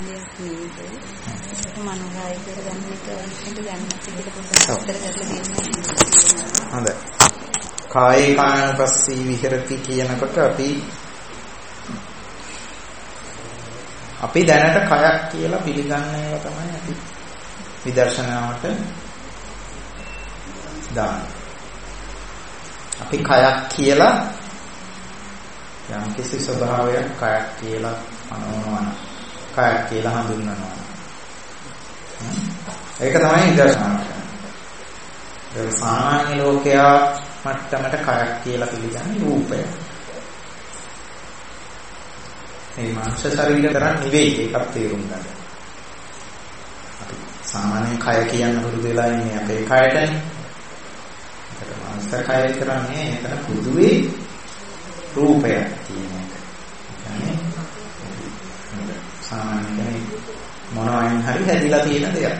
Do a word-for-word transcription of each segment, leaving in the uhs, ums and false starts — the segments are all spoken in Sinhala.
හොඳයි. කායේ කායනුපස්සී විහෙරති කියනකොට අපි අපි දැනට කයක් කියලා පිළිගන්න ඒවා තමයි අපි විදර්ශනාවට දාන්නේ. අපි කයක් කියලා යම් කිසි ස්වභාවයක් කයක් කියලා අනුවනවා. කයක් කියලා හඳුන්වනවා. ඒක තමයි විදර්ශනාව. ඒ සාමාන්‍ය ලෝකයා මට්ටමට කයක් කියලා පිළිගන්නේ රූපය. මේ මාංශ ශරීර කරන් නෙවෙයි ඒකත් තේරුම් ගන්න. අපි සාමාන්‍ය කය කියන පුරුදු වෙලා ඉන්නේ අපේ කයටනේ. ඒකට මාංශ කය කරන්නේ එතන පුදුවේ රූපයක් කියන එක. يعني සාමාන්‍ය කෙනෙක් මොනවායින් හරි හැදිලා තියෙන දෙයක්.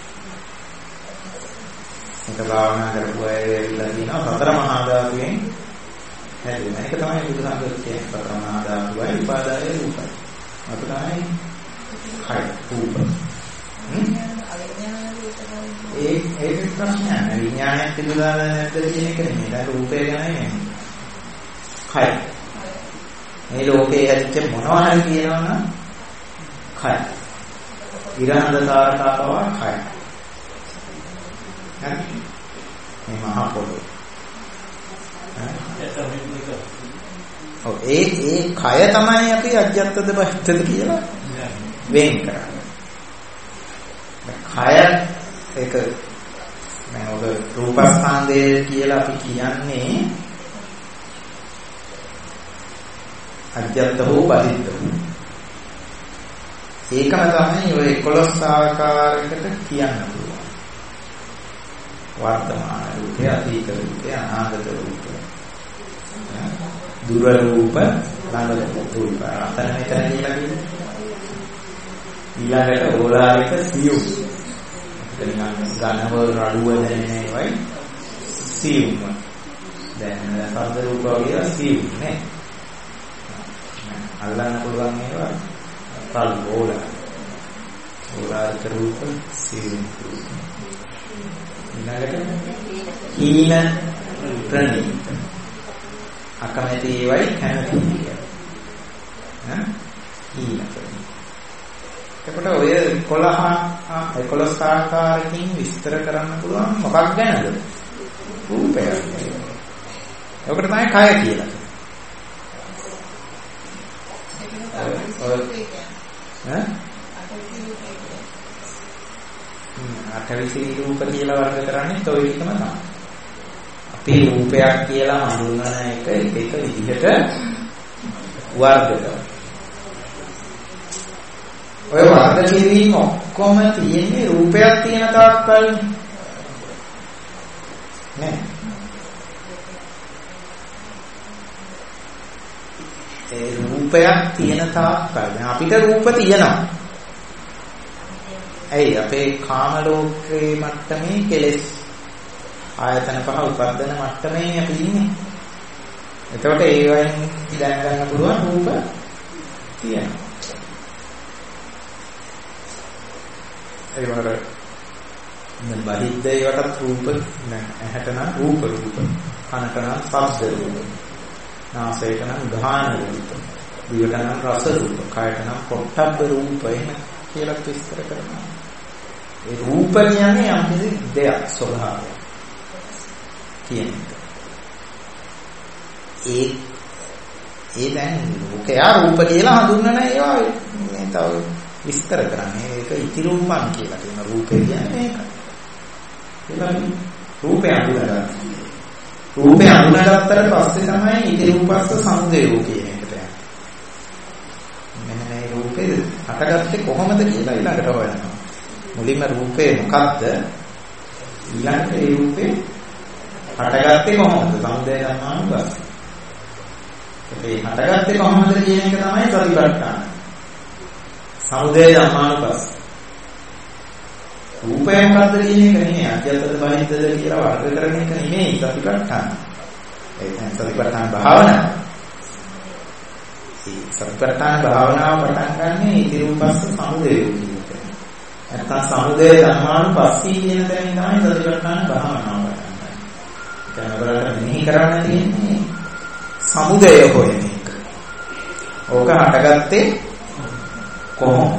ඒක භාවනා කරපු අය වෙලා තියෙනවා සතර මහා ධාතුයෙන් හැදෙන. ඒක තමයි බුදුහාමුදුරුවෝ කියන්නේ සතර මහා ධාතුවයි උපාදාය රූපයි. අත තමයි කය රූප. ඒ ඒක ප්‍රශ්නයක් නෑ. විඥානයක් තිබුණාද නැද්ද කියන එක නෙමෙයි. ඒක රූපය ගැනයි නෙමෙයි. කය. මේ ලෝකේ හැදිච්ච මොනවා හරි කියනවනම් කය. ඉරහඳ තාරකාව කය. මේ මහා පොළොව. ඔව් ඒ ඒ කය තමයි අපි අජ්ජත්තද බහිත්තද කියලා වෙන් කරන්නේ. කය ඒක මම ඔබ රූපස්කන්ධය කියලා අපි කියන්නේ අජ්ජත්ත හෝ බහිත්ත හෝ. ඒකම තමයි ඔය එකොළොස් ආකාරයකට කියන්න පුළුවන්. වර්තමාන රූපය, අතීත රූපය, අනාගත රූපය. දුර රූප, ළඟ රූප. අතන මෙතන කියලා කියන්නේ. ඊළඟට ඕලාරික සියුම්. එතනින් ගන්නව රළුව දැනෙන්නේ වයි සියුම්. දැන් සද්ද රූප වගේ සියුම් නේ. අල්ලන්න පුළුවන් ඒවා රළු ඕලාරික. ඕලාරික රූප සියුම් රූප. ඊළඟට හීන ප්‍රණීත අකමැති ඒවයි කැමති ඒවා ඈ හීන ප්‍රණීත. එතකොට ඔය එකොළහ එකොළොස් ආකාරකින් විස්තර කරන්න පුළුවන් මොකක් ගැනද? රූපය. ඒකට තමයි කය කියලා. ඈ අටවිසි රූප කියලා වර්ග කරන්නේ toy එකම තමයි. අපි රූපයක් කියලා හඳුන්වන එක එක එක විදිහට වර්ග කරනවා. ඔය වර්ග කිරීම ඔක්කොම තියෙන්නේ රූපයක් තියෙන තාක්කල්නේ. නේ? ඒ රූපයක් තියෙන තාක්කල් අපිට රූප තියෙනවා. ඇයි අපේ කාම ලෝකේ මට්ටමේ කෙලෙස් ආයතන පහ උපදින මට්ටමේ අපි ඉන්නේ. එතකොට ඒ වයින් දැන ගන්න පුළුවන් රූප තියෙනවා. ඒ වගේ දැන් බහිද්ද ඒවට රූප නෑ. ඇහැට නම් රූප රූප. කනට නම් ශබ්ද රූප. නාසයට නම් ගාහන රූප. දිවට නම් රස රූප. කයට නම් පොට්ටබ්බ රූප එන කියලා විස්තර කරනවා. ඒ රූප කියන්නේ යම් කිසි දෙයක් ස්වභාවයක් කියන එක. ඒ ඒ දැන් ලෝකයා රූප කියලා හඳුන්වන ඒවා මේ තව විස්තර කරන්නේ. ඒක ඉතිරූපම් කියලා කියන රූපේ කියන්නේ මේක. ඒකයි රූපය අඳුනගන්න. රූපය අඳුනගත්තට පස්සේ තමයි ඉතිරූපස්ස සංදේයෝ කියන එකට යන්නේ. මෙන්න මේ රූපේ හටගත්තේ කොහොමද කියලා ඊළඟට හොයනවා. මුලින්ම රූපේ මොකක්ද? ඊළඟට ඒ රූපේ හටගත්තේ කොහොමද? සමුදය ධම්මානුපස්ස. ඒ හටගත්තේ කොහොමද කියන එක තමයි ප්‍රතිපත්තන. සමුදය ධම්මානුපස්ස. රූපය මොකක්ද කියන එක නෙමෙයි අධ්‍යාත්මද බහිද්දද කියලා වර්ග කරන එක නෙමෙයි ප්‍රතිපත්තන. ඒ කියන්නේ ප්‍රතිපත්තන භාවනාව. මේ සතිපට්ඨාන භාවනාව පටන් ගන්න ඉතිරූපස්ස සමුදය කියන්නේ. නැත්නම් සමුදය ධර්මානුපස්සී කියන තැනින් තමයි සතිපට්ඨාන භාවනාව පටන් ගන්න. දැන් ඔයාලට මෙහි කරන්න තියෙන්නේ සමුදය හොයන එක. ඕක හටගත්තේ කොහොමද?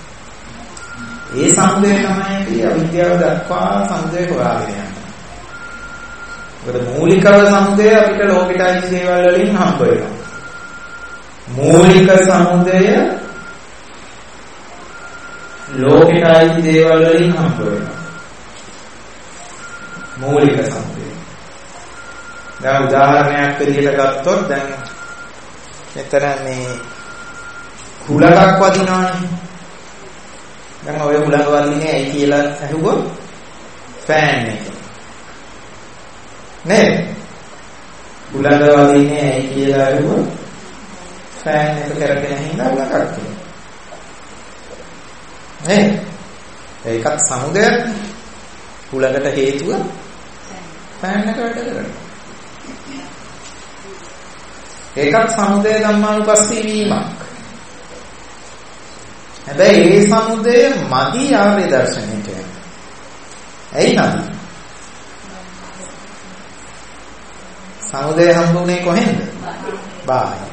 ඒ සමුදය තමයි අවිද්‍යාව දක්වා සමුදය හොයාගෙන යන්නේ. ඒකට මූලිකව සමුදය අපිට ලෝකෙට අයිති දේවල් වලින් හම්බ වෙනවා. මූලික සමුදය ලෝකෙට අයිති දේවල් වලින් හම්බ වෙනවා. මූලික සමුදය. දැන් උදාහරණයක් විදිහට ගත්තොත් දැන් මෙතන මේ හුලඟක් වදිනවනේ. දැන් ඔය හුලඟ වදින්නේ ඇයි කියලා අහුවොත් ෆෑන් එක. නේද? හුලඟ වදින්නේ ඇයි කියලා අහුවොත් ෆෑන් එක කරගෙන හින්දා හුලඟක් තියෙනවා. නේද? ඒකත් සමුදයක්. හුලඟට හේතුව ෆෑන් එක වැඩ කරනවා. ඒකත් සමුදය ධම්මානුපස්සී වීමක්. හැබැයි ඒ සමුදය මදි ආර්ය දර්ශනයට. ඇයි නැති? සමුදය හම්බුනේ කොහෙන්ද? බාහිර.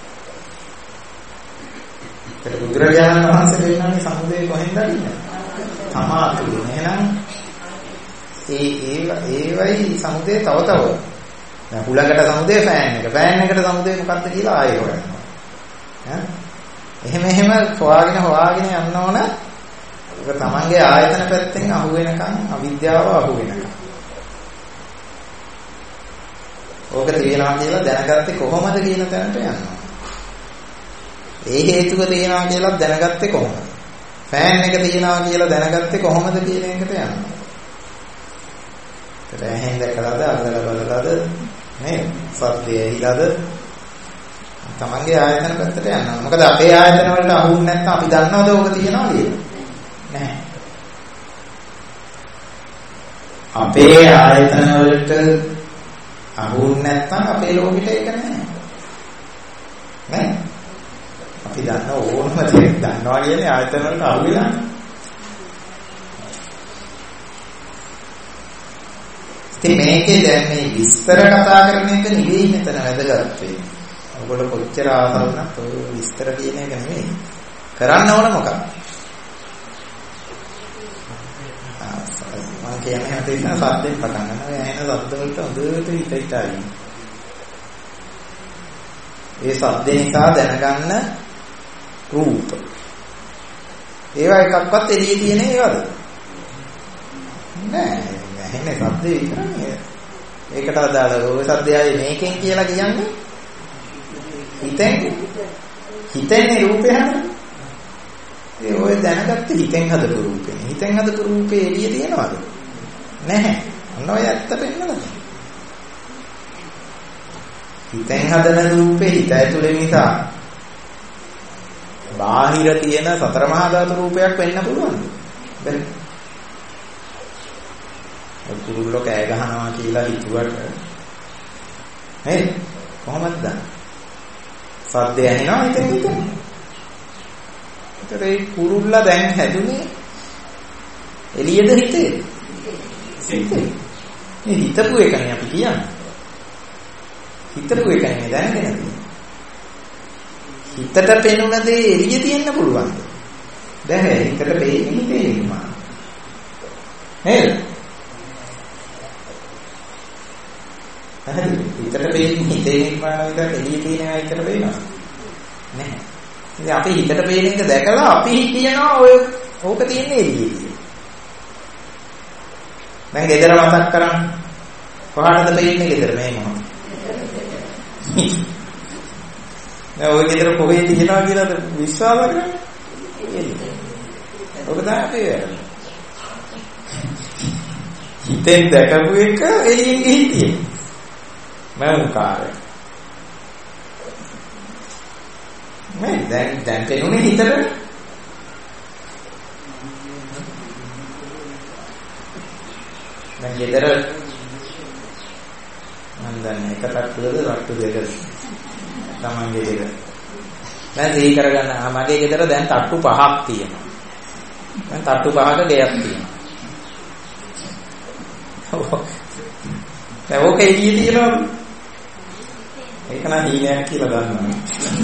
ඒක බුදුරජාණන් වහන්සේ දෙන්නන්නේ සමුදය කොහෙන්ද අදින්නේ? සමාතුලින්. එහෙනම් ඒ ඒ ඒවයි සමුදය තව තව. දැන් හුලඟට සමුදය ෆෑන් එක. ෆෑන් එකට සමුදය මොකක්ද කියලා ආයෙ හොයනවා. ඈ එහෙම එහෙම හොයාගෙන හොයාගෙන යන්න ඕන. ඒක තමන්ගේ ආයතන පැත්තෙන් අහු වෙනකන් අවිද්‍යාව අහු වෙනකන්. ඕක තියනවා කියලා දැනගත්තේ කොහොමද කියන තැනට යනවා. ඒ හේතුව තියනවා කියලා දැනගත්තේ කොහොමද? ෆෑන් එක තියනවා කියලා දැනගත්තේ කොහොමද කියන එකට යනවා. ඒක ඇහෙන් දැකලාද අඳලා බලලාද නේ? සත්‍යය හිලාද? තමන්ගේ ආයතන පැත්තට යනවා. මොකද අපේ ආයතන වලට අහුුන්නේ නැත්නම් අපි දන්නවද ඕක තියනවා කියලා? නැහැ. අපේ ආයතන වලට අහුුන්නේ නැත්නම් අපේ ලෝකෙට ඒක නැහැ. නේ? අපි දන්න ඕනම දෙයක් දන්නවා කියන්නේ ආයතන වලට අහු වෙලා. ඉතින් මේකේ දැන් මේ විස්තර කතා කරන එක නෙවෙයි මෙතන වැදගත් වෙන්නේ. ඔයගොල්ලෝ කොච්චර ආසන්නත් ඔය විස්තර කියන එක නෙමෙයි. කරන්න ඕන මොකක්ද? මම කියන්නේ හිතේ ඉන්න සද්දෙන් පටන් ගන්නවා. ඒ ඇහෙන සද්ද වලට හොඳට හිත හිතාගෙන. ඒ සද්ද නිසා දැනගන්න රූප. ඒවා එකක්වත් එළියේ තියෙන ඒවාද? නෑ. ඇහෙන සද්දේ විතරනේ. ඒකට අදාළ ඔය සද්දයයි මේකෙන් කියලා කියන්නේ හිතෙන් හිතෙන්නේ රූපේ හැම. ඒ ඔය දැනගත්තේ හිතෙන් හදපු රූපේ. හිතෙන් හදපු රූපේ එළිය තියනවද? නැහැ. අන්න ඔය ඇත්ත පෙන්නලා. හිතෙන් හදන රූපේ හිත ඇතුලේ නිසා බාහිර තියෙන සතර මහා ධාතු රූපයක් වෙන්න පුළුවන්ද? බැහැ. කුරුල්ලෝ කෑ ගහනවා කියලා හිතුවට නේද? කොහොමද දන්නේ? සද්දය ඇහෙනවා හිතෙන් හිතෙන්. ඒතර ඒ කුරුල්ලා දැන් හැදුනේ එළියද හිතේ? හිතේ. මේ හිතපු එකනේ අපි කියන්නේ. හිතපු එකනේ දැනගෙන තියෙන්නේ. හිතට පෙනුන දේ එළිය තියෙන්න පුළුවන්ද? බැහැ. හිතට පෙන්නේ හිතේ නිර්මාණ. නේද? හිතට පේන්නේ හිතේ නිර්මාණ විතර එළිය තියෙනවා හිතට පේනවා නැහැ. ඉතින් අපි හිතට පේන එක දැකලා අපි හිතනවා ඔය ඕක තියෙන්නේ එළියේ කියලා. දැන් ගෙදර මතක් කරන් කොහාටද පේන්නේ ගෙදර මේ මොනවද? දැන් ඔය ගෙදර කොහෙද තියෙනවා කියලාද විශ්වාස කරන්නේ? එළියේ. ඔක තමයි අපි හිතෙන් දැකපු එක එළියෙන් ගිහින් මනෝකාරය. මේ දැන් දැන් පෙනුනේ හිතට. දැන් ගෙදර මම දන්නේ එක තට්ටුවද තට්ටු දෙකද? තමන්ගේ දෙක. දැන් සිහි කරගන්න මගේ ගෙදර දැන් තට්ටු පහක් තියෙනවා. දැන් තට්ටු පහක ගෙයක් තියෙනවා. දැන් ඕක එළියේ තියෙනවා. ඒක නම් හීනයක් කියලා දන්නවා.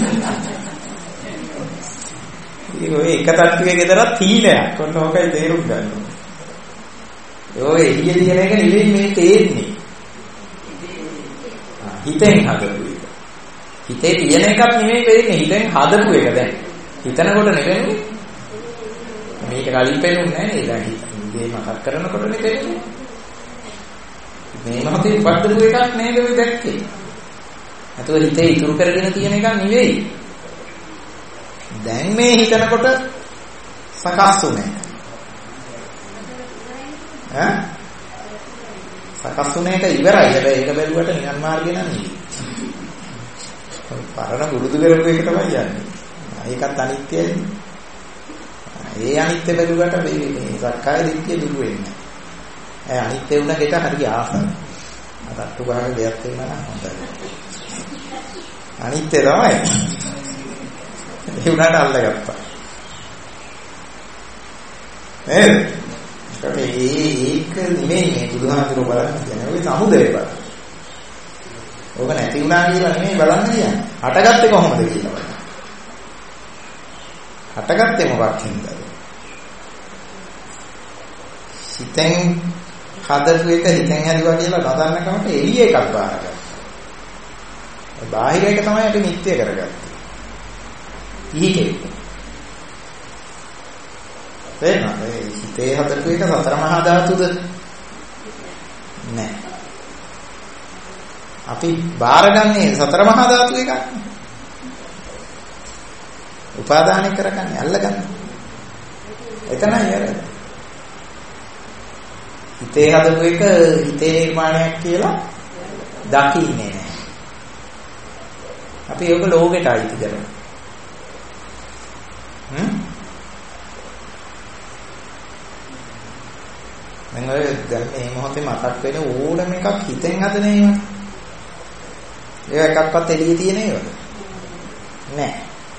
ඒක ඔය එක තට්ටුවේ ගෙදරත් හීනයක්. ඔන්න ඕකයි තේරුම් ගන්න ඕනේ. ඔය එළියේ තියෙන එක නෙවෙයි මේ තේන්නේ. හිතෙන් හදපු එක. හිතේ තියෙන එකක් නෙමෙයි වෙන්නේ හිතෙන් හදපු එක දැන්. හිතනකොට නෙවෙයි. මේක කලින් පෙන්නුන්නේ නැහැ නේද? හිතේ මතක් කරනකොට නෙවෙයි. මේ මොහොතේ වර්ධපු එකක් නේද ඔය දැක්කේ. අතව හිතේ ඉතුරු කරගෙන තියෙන එකක් නෙවෙයි. දැන් මේ හිතනකොට සකස් වුනේ. ඈ? සකස් වුනේ එක ඉවරයි. හැබැයි ඒක බැලුවට නිකන් මාර්ගේ නෑ නෙවෙයි. පරණ බුරුදු කරපු එක තමයි යන්නේ. ඒකත් අනිත්‍යයි. ඒ අනිත්‍ය බැලුවට මේ සක්කාය දිට්ඨිය දුරු වෙන්නේ. ඒ අනිත්‍ය වුණ දෙක හරිය ආසයි. අතට්ටු ගහන දෙයක් වෙනවා නම් හොඳයි. අනිත්‍ය තමයි. ඒ උනාට අල්ලගත්තා. නේද? ඒක නෙමෙයි මේ බුදුහාමුදුරුවෝ බලන්න කියන්නේ. ඔය සමුදය බලන්න. ඕක නැති වුණා කියලා නෙමෙයි බලන්න කියන්නේ. හටගත්තේ කොහොමද කියලා බලන්න. හටගත්තේ මොකක් හින්දාද? හිතෙන් හදපු එක හිතෙන් හැදුවා කියලා නොදන්න කමට එළිය එකක් බාරගත්තා. ඒ බාහිර එක තමයි අපි නිත්‍ය කරගත්තේ. ඊකේ. එහෙනම් ඒ හිතේ හදපු එක සතර මහා ධාතුද? නෑ. අපි බාරගන්නේ සතර මහා ධාතු එකක්. උපාදානය කරගන්නේ අල්ලගන්නේ. එතනයි අර. හිතේ හදපු එක හිතේ නිර්මාණයක් කියලා දකින්නේ නැහැ. අපි ඒක ලෝකෙට අයිති කරනවා. හ්ම්? මම ඔය දැන් මේ මොහොතේ මතක් වෙන ඕනම එකක් හිතෙන් හදන ඒවා. ඒ එකක්වත් එළියේ තියෙන ඒවාද? නෑ.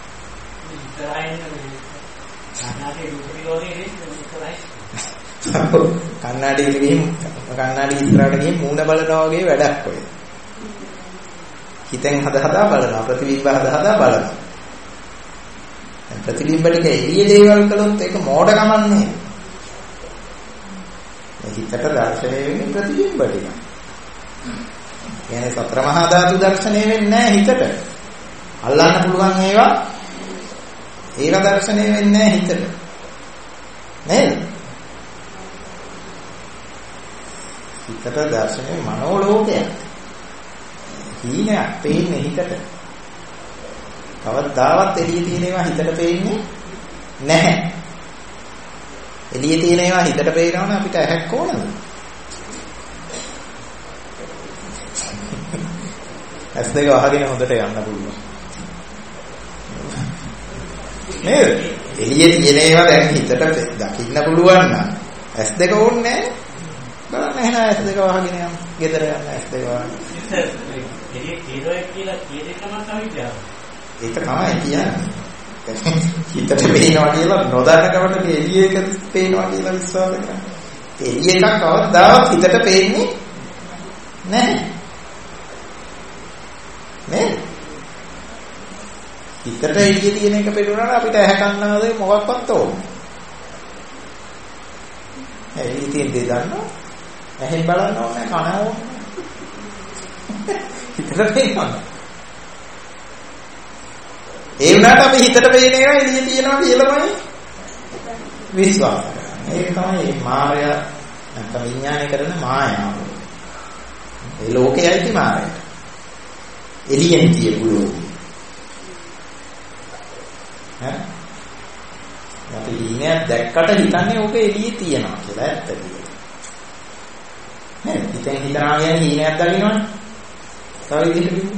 කන්නාඩියට ගිහින් කන්නාඩි ඉස්සරහට ගිහින් මූණ බලනවා වගේ වැඩක් ඔය. හිතෙන් හද හදා බලනවා ප්‍රතිබිම්බ හද හදා බලනවා. දැන් ප්‍රතිබිම්බ ටික එළියේ දේවල් කළොත් ඒක මෝඩකමක් නේ. හිතට දර්ශනය වෙන්නේ ප්‍රතිබිම්බ ටික. කියන්නේ සතර මහා ධාතු දර්ශනය වෙන්නේ නැහැ හිතට. අල්ලන්න පුළුවන් ඒවා ඒක දර්ශනය වෙන්නේ නැහැ හිතට. නේද? හිතට දර්ශනය මනෝ ලෝකයක්. හීනයක් පේන්නේ හිතට. කවදාවත් එළියේ තියෙන ඒවා හිතට පේන්නේ නැහැ. එළියේ තියෙන ඒවා හිතට පේනවනේ අපිට ඇහැක් ඕනද? ඇස් දෙක වහගෙන හොඳට යන්න පුළුවන්. නේද? එළියේ තියෙන ඒවා දැන් හිතට දකින්න පුළුවන් නම් ඇස් දෙක ඕනේ නැහැ. බලන්න එහෙනම් ඇස් දෙක වහගෙන යන්න. ගෙදර යන්න ඇස් දෙක වහගෙන. එළියේ තියෙනවා කියලා කියන එකම අවිද්‍යාව. ඒක තමයි කියන්නේ. හිතට පේනවා කියලා නොදන්නකමට එළියේ එක පේනවා කියලා විශ්වාස කරනවා. එළියේ එකක් කවදාවත් හිතට පේන්නේ නැහැ. නේද? හිතට එළියේ තියෙන එක පෙළුණාට අපිට ඇහැ කන්නාද මොකක්වත් ඕනේ. එළියේ තියෙන දේ දන්නවා. ඇහෙන් බලන්න ඕනේ කන ඕනේ. හිතට පේනවා. ඒ වුණාට අපි හිතට පේන ඒවා එළියේ තියෙනවා කියලාමයි විශ්වාස කරන්නේ. ඒක තමයි මායя නැත්නම් විඥානය කරන මායාව. ඒ ලෝකයයි මායයට. එළියෙන් කියපු ලෝකෙ. ඈ? අපි ඉන්නේ දැක්කට හිතන්නේ ඕක එළියේ තියෙනවා කියලා ඇත්ත කියලා. නේද? හිතෙන් හිතනවා කියන්නේ හීනයක් දකින්නවනේ. තව විදිහට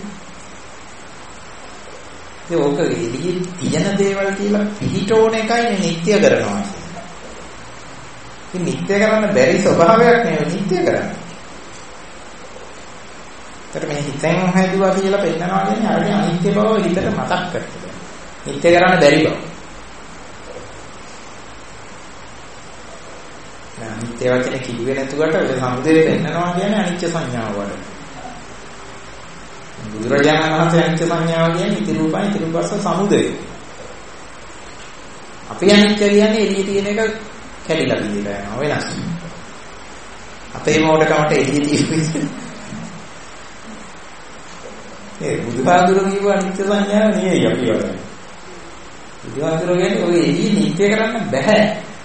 ඒ ඕක එළියේ තියෙන දේවල් කියලා පිළිටෝන එකයි නිත්‍ය කරනවා කියන්නේ. ඉතින් නිත්‍ය කරන්න බැරි ස්වභාවයක් නෙවෙයි නිත්‍ය කරන්නේ. ඒතර මේ හිතෙන් හැදුවා කියලා පෙන්නනවා කියන්නේ අරගෙන අනිත්‍ය බව හිතට මතක් කරගන්න. නිත්‍ය කරන්න බැරි බව. නෑ නිත්‍ය වචනේ කිව්වේ නැතුවට ඔය සමුදේ පෙන්නනවා කියන්නේ අනිත්‍ය සංඥාව වල. බුදුරජාණන් වහන්සේ අනිත්‍ය සංඥාව කියන්නේ ඉති රූපයි ඉති රූපස්ස සමුදය. අපි අනිත්‍ය කියන්නේ එළියේ තියෙන එක කැඩිලා ගිහලා යනවා වෙනස්. අපේ මොඩකමට එළියේ තියෙන්නේ. ඒ බුදුහාමුදුරුවෝ කියව අනිත්‍ය සංඥාව නෙවෙයි අපි වගේ. බුදුහාමුදුරුවෝ කියන්නේ ඔය එළියේ නිත්‍ය කරන්න බෑ.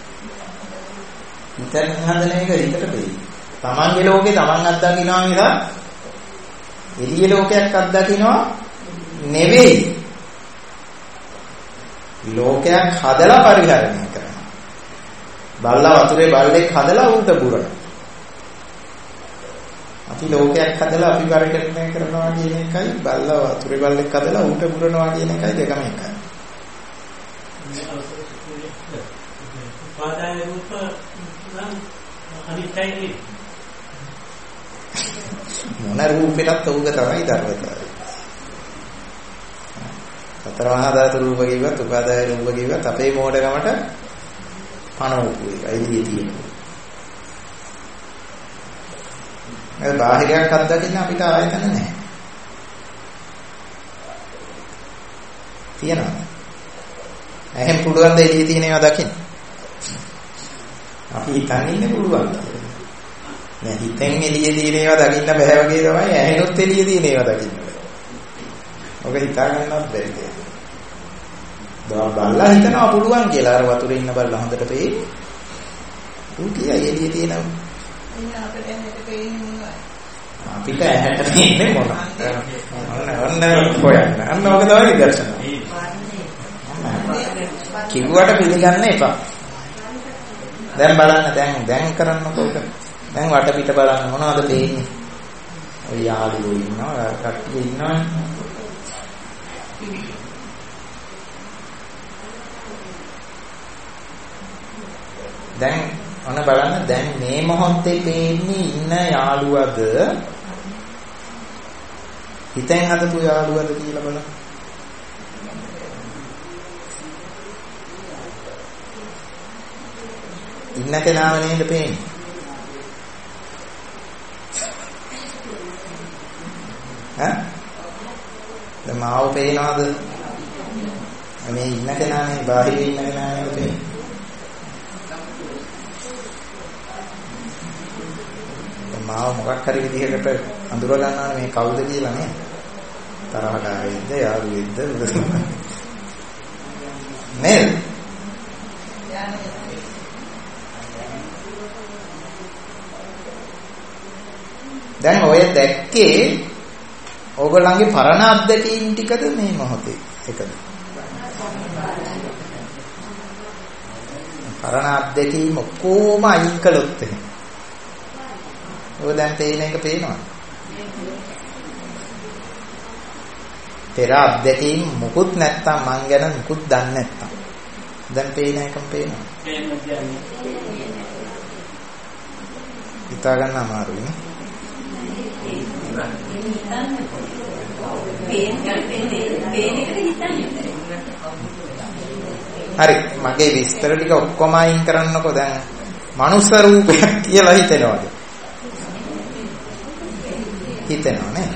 හිතෙන් හදන එක හිතට දෙයි. තමන්ගේ ලෝකේ තමන් අත්දකින්නවා මිස එළියේ ලෝකයක් අත්දකින්නවා නෙවෙයි. ලෝකයක් හදලා පරිහරණය කරනවා. බල්ලා වතුරේ බල්ලෙක් හදලා උන්ට බුරන. අපි ලෝකයක් හදලා අපි පරිහරණය කරනවා කියන එකයි බල්ලා වතුරේ බල්ලෙක් හදලා උන්ට බුරනවා කියන එකයි දෙකම එකයි. පාදාය රූප අනිත්‍යයි. මොන රූපෙටත් උග තමයි ධර්මතාවය. සතර මහා ධාතු රූප කිව්වත් උපාදාය රූප කිව්වත් අපේ මොඩකමට පණවපු එකයි ඉතින් තියෙන්නේ. ඒ බාහිරයක් අත්දකින්න අපිට ආයතන නැහැ. තියනවා. එහෙන් පුළුවන් ද එළියේ තියෙන ඒවා දකින්න. අපි හිතන්නේ පුළුවන් කියලා. නෑ හිතෙන් එළියේ තියෙන ඒවා දකින්න බෑ වගේ තමයි ඇහෙනොත් එළියේ තියෙන ඒවා දකින්න බෑ. ඔක හිතා ගන්නවත් බැරි දෙයක්. දා බල්ලා හිතනවා පුළුවන් කියලා අර වතුරේ ඉන්න බල්ලා හොඳට පෙයි. ඌ කියයි එළියේ තියෙනවා. අපිට ඇහැට පේන්නේ මොනවද? ඔන්න ඔන්න හොයන්න. අන්න ඔක තමයි දර්ශන. කිව්වට පිළිගන්න එපා. දැන් බලන්න දැන් දැන් කරන්නකෝ. දැන් වටපිට බලන්න මොනවද පේන්නේ? ඔය යාළුවෝ ඉන්නවා, කට්ටිය ඉන්නවා. දැන් ඔන්න බලන්න දැන් මේ මොහොතේ පේන්නේ ඉන්න යාළුවද හිතෙන් හදපු යාළුවද කියලා බලන්න. ඉන්න කෙනාව නේද පේන්නේ? ඈ? දැන් මාව පේනවද? මේ ඉන්න කෙනානේ බාහිර ඉන්න කෙනා නේද පේන්නේ? මාව මොකක් හරි විදිහකට අඳුර ගන්නවා මේ කවුද කියලා නේ. තරහකාරීද යාළුවෙක්ද නේද? දැන් ඔය දැක්කේ ඕගොල්ලන්ගේ පරණ අත්දැකීම් ටිකද මේ මොහොතේ එකද? පරණ අත්දැකීම් ඔක්කොම අයින් කළොත් එහෙනම් ඔය දැන් තේින එක පේනවා. පෙර අත්දැකීම් මොකුත් නැත්තම් මං ගැන මොකුත් දන්නේ නැත්තම් දැන් පේන එකම පේනවා. හිතා ගන්න අමාරුයි නේ. හරි මගේ විස්තර ටික ඔක්කොම අයින් කරන්නකෝ. දැන් මනුස්ස රූපයක් කියලා හිතෙනවද? හිතෙනවා නේ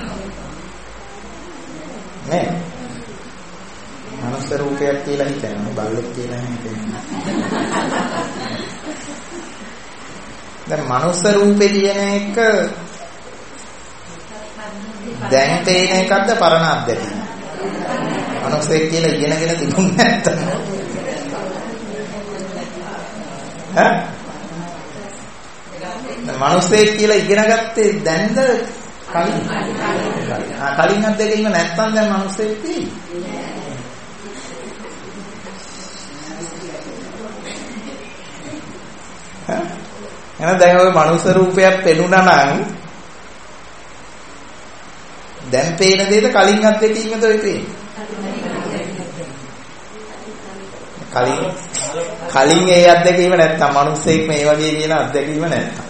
නේ මනුස්ස රූපයක් කියලා හිතනවා බල්ලෙක් කියලා හිතෙනවා. දැන් මනුස්ස රූපේ කියන එක දැන් තේන එකක්ද පරණ අත්දැකීම? මනුස්සයෙක් කියලා ඉගෙනගෙන තිබුණ නැත්තම් ඈ මනුස්සයෙක් කියලා ඉගෙන ගත්තේ දැන්ද කලින්? ආ කලින් අත්දැකීම නැත්තම් දැන් මනුස්සයෙක් තියෙන්නේ. ඈ එහෙනම් දැන් ඔය මනුස්ස රූපයක් පෙනුණා නම් දැන් පේන දේද කලින් අත්දැකීමද ඔය පේන්නේ? කලින් කලින් ඒ අත්දැකීම නැත්තම් මනුස්සයෙක් මේ වගේ කියන අත්දැකීම නැත්තම්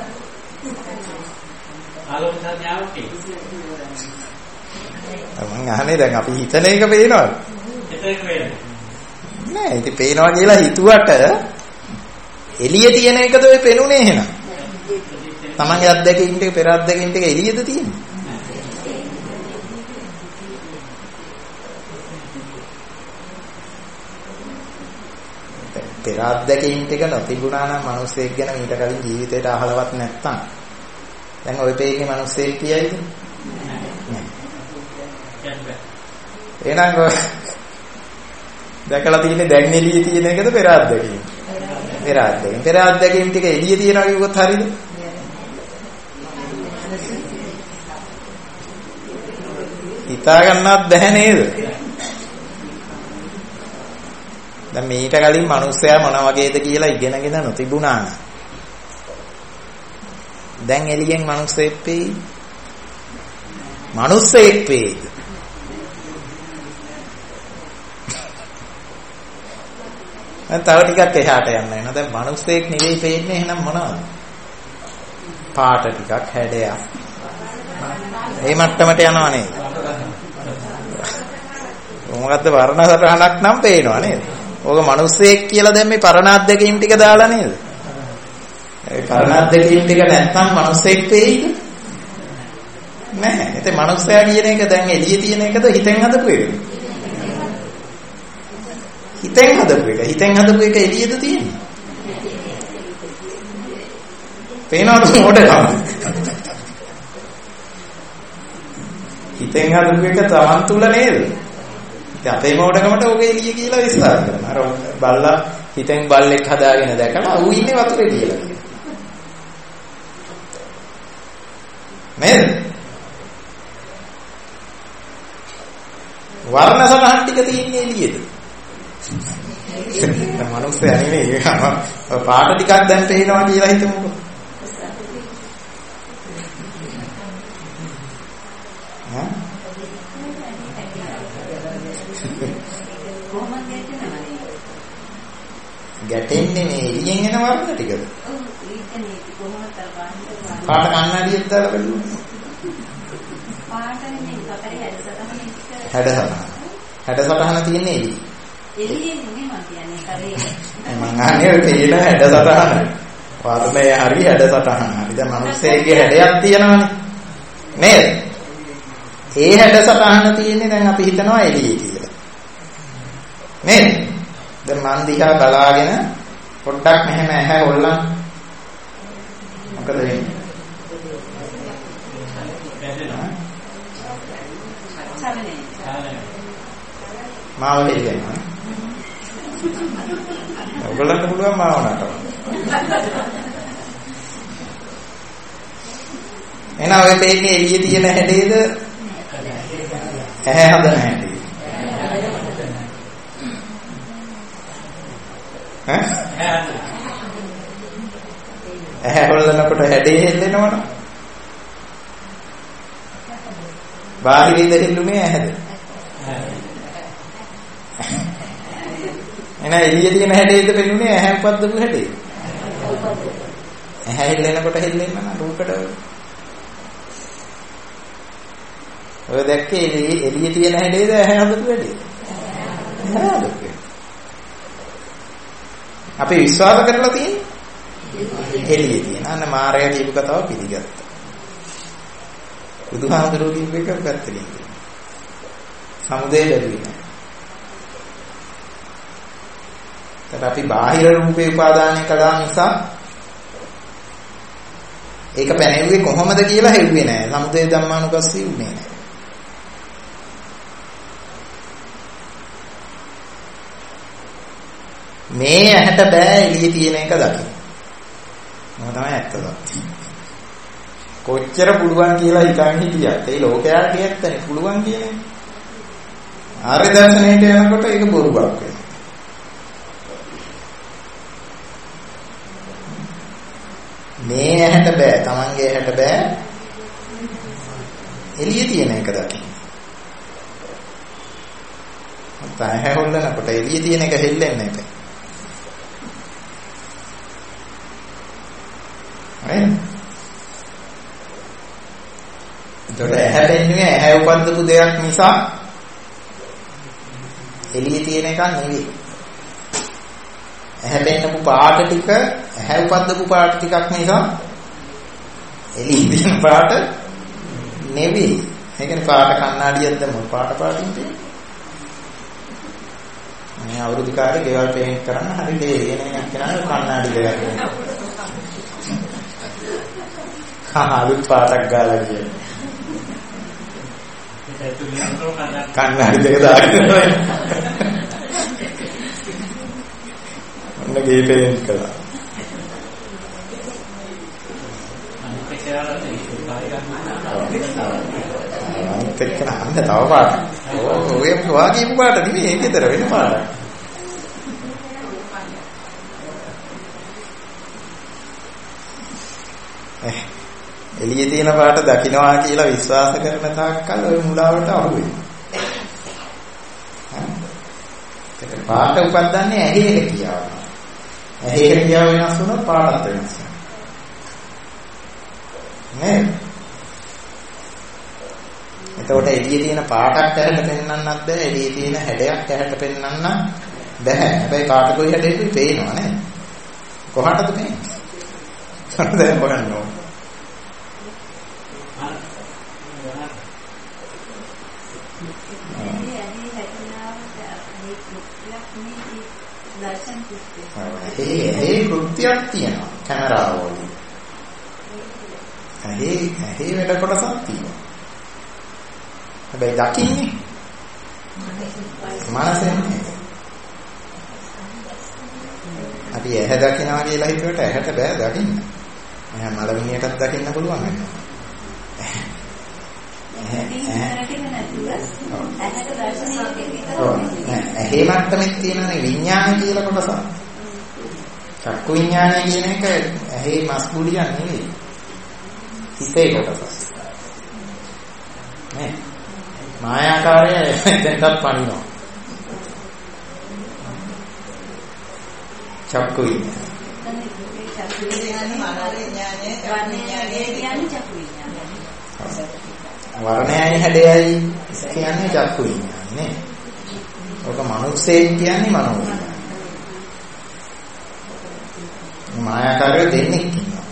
ආලෝක සංඥාවක් තියෙනවා. මම අහන්නේ දැන් අපි හිතන එක පේනවද? හිතේක පේනවා. නෑ. ඉතින් පේනවා කියලා හිතුවට එළිය තියෙන එකද ඔය පෙනුනේ එහෙනම්. තමන්ගේ අත්දැකීම් ටික පෙර අත්දැකීම් ටික එළියද තියෙන්නේ? පෙර අත්දැකීම් ටික නොතිබුණා නම් මිනිස්සෙක් ගැන ඊට කලින් ජීවිතේට අහලවත් නැත්තම් දැන් ඔය පේන්නේ මිනිස්සෙක් කියයිද? නෑ. එහෙනම් දැකලා තියෙන්නේ දැන් එළියේ තියෙන එකද පෙර අත්දැකීම්? පෙර අත්දැකීම්. පෙර අත්දැකීම් ටික එළියේ තියනවා කිව්වොත් හරියද? හිතා ගන්නවත් බැහැ නේද? දැන් මීට කලින් මිනිස්සයා මොන වගේද කියලා ඉගෙනගෙන නොතිබුණා නම් දැන් එළියෙන් මිනිස්සෙක් පෙයි. මිනිස්සෙක් පෙයිද? දැන් තව ටිකක් එහාට යන්න වෙනවා. දැන් මිනිස්සෙක් නෙවෙයි පෙන්නේ එහෙනම් මොනවද? පාට ටිකක් හැඩයක්. මේ මට්ටමට යනවා නේද? මොකද්ද වර්ණ සටහනක් නම් පේනවා නේද? ඕක මිනිස්සෙක් කියලා දැන් මේ පරණ අත්දැකීම් ටික දාලා නේද? ඒ පරණ අත්දැකීම් ටික නැත්නම් මිනිස්සෙක් වෙයිද? නැහැ. ඒත් මිනිස්සයා කියන එක දැන් එළියේ තියෙන එකද හිතෙන් හදපු එකද? හිතෙන් හදපු එක. හිතෙන් හදපු එක එළියේද තියෙන්නේ? පේනවද මොඩකම? හිතෙන් හදපු එක තමන් තුල නේද? ඉතින් අපේ මොඩකමට ඔබ එළිය කියලා විශ්වාස කරනවා. අර බල්ලා හිතෙන් බල්ලෙක් හදාගෙන දැකලා ඌ ඉන්නේ වතුරේ කියලා. නේද? වර්ණ සටහන් ටික තියෙන්නේ එළියේද? මනුස්සයා නෙවෙයි. පාට ටිකක් දැන් පේනවා කියලා හිතමුකෝ. ගැටෙන්නේ මේ එළියෙන් එන වර්ණ ටිකද? ඔව් ඒකනේ කොහොමද කරන්නේ? පාට කන්නඩියක් දාලා බලන්න. පාටනේ සතරේ හැඩසටහන එක. හැඩසටහන. හැඩසටහන තියෙන්නේ එළිය. එළියෙන් නෙමෙයි මම කියන්නේ කරේ. මං අහන්නේ ඔය තේන හැඩසටහන. වර්ණය හරි හැඩසටහන. හරි දැන් මිනිස්සෙගේ හැඩයක් තියෙනවනේ. නේද? ඒ හැඩසටහන තියෙන්නේ දැන් අපි හිතනවා එළියේ කියලා. නේද? දැන් මන් දිහා බලාගෙන පොඩ්ඩක් මෙහෙම ඇහැ හොල්ලන්න. මොකද වෙන්නේ? මාව දෙන්නවා. ඔයගොල්ලන්ට පුළුවන් මාව නටන්න. එහෙනම් ඔය තේන්නේ එළියේ තියෙන හැඩේද? ඇහැ හදන හැටි. ඇහැ හොල්ලනකොට හැඩේ හෙල්ලෙනවනේ. බාහිරින්ද හෙල්ලුනේ ඇහැද? එන එළියේ තියෙන හැඩේද පෙන්නුනේ ඇහැ උපද්දපු හැඩේ. ඇහැ හෙල්ලෙනකොට හෙල්ලෙන්න නම් රූකඩ. ඔය දැක්කේ එළියේ තියෙන හැඩේද ඇහැ හදපු හැඩේ? ඇහැ හදපු. අපි විශ්වාස කරලා තියෙන්නේ එළියේ තියෙන. අන්න මාර්යා කියපු කතාව පිළිගත්තා. බුදුහාමුදුරුවෝ කියපු එක පැත්තකින් තියෙනවා. සමුදේ ලැබුවේ නැහැ. ඒත් අපි බාහිර රූපේ උපාදානය කළා නිසා ඒක පැනෙන්නේ කොහොමද කියලා හෙව්වේ නැහැ. සමුදේ ධම්මානුපස්සී උනේ නැහැ. මේ ඇහැට බෑ එළියේ තියෙන එක දකින්න. මොකද තමයි ඇත්ත දකින්න. කොච්චර පුළුවන් කියලා හිතන් හිටියත් ඒ ලෝකයාට කියත්තනේ පුළුවන් කියන්නේ. ආර්ය දර්ශනයට යනකොට ඒක බොරුවක් වෙනවා. මේ ඇහැට බෑ, Tamange ඇහැට බෑ එළියේ තියෙන එක දකින්න. මත ඇහැ හොල්ලනකොට එළියේ තියෙන එක හෙල්ලෙන්නේ නැහැ. එතකොට ඇහැ දෙන්නේ ඇහැ උපද්දපු දෙයක් නිසා එළියේ තියෙන එකක් නෙවෙයි. ඇහැ පෙන්නපු පාට ටික ඇහැ උපද්දපු පාට ටිකක් නිසා එළිය තියෙන පාට නෙවෙයි. ඒ කියන්නේ පාට කණ්ණාඩියක්ද මොන පාට පාටින් තියෙන්නේ? මේ අවුරුදු කාලේ ගෙවල් පේන්ට් කරන්න හරි දෙය එන එකක් කරනවා කණ්ණාඩි දෙයක්. අලුත් පාටක් ගාලා කියන්නේ. කන්නඩි දෙක දාගෙන ඔන්න ගේ පේන්ට් කළා. අනිත් එක්ක නන්ද තව පාට. ඔය වාගේ පාට නෙමෙයි ඒකේතර වෙන පාටක්. එළියේ තියෙන පාට දකින්නවා කියලා විශ්වාස කරන තාක්කල් ඔය මුලාවට අහු වෙනවා. ඒක පාට උපදින්නේ ඇහි හැකියාව. ඇහි හැකියාව වෙනස් වුණොත් පාටත් වෙනස් වෙනවා. නේද? එතකොට එළියේ තියෙන පාටක් ඇහැට පෙන්වන්නත් බෑ. එළියේ තියෙන හැඩයක් ඇහැට පෙන්වන්න බෑ. හැබැයි පාට කොයි හැඩයකද පේනවා නේද? කොහටද පේන්නේ? දැන් බලන්න ඕන. ඒ ඒ කෘත්‍යයක් තියෙනවා කැමරාවවල. ඒ ඒ වැඩ කොටසක් තියෙනවා. හැබැයි දකින්නේ මනසෙන්. අපි ඇහැ දකින්නවා කියලා හිතුවට ඇහැට බෑ දකින්න. මම මලමිණියටත් දකින්න පුළුවන් වෙනවා. ඇහි මට්ටමේ තියෙනනේ විඥානය කියලා කොටසක්. චක්කු විඥානය කියන එක ඇහි මස් බුලියක් නෙවෙයි. හිතේ කොටසක්. නේ මායාකාරය දැන්වත් පණිනවා. චක්කු විඥානය. චක්කු විඥානය මනෝ විඥානය වර්ණය කියන්නේ චක්කු විඥානය. වර්ණයයි හැඩයයි කියන්නේ චක්කු විඥානය නේ. ඔක මනුස්සයෙක් කියන්නේ මනෝ විඥානය. මායාකාරය දෙන්නේ ඉන්නවා.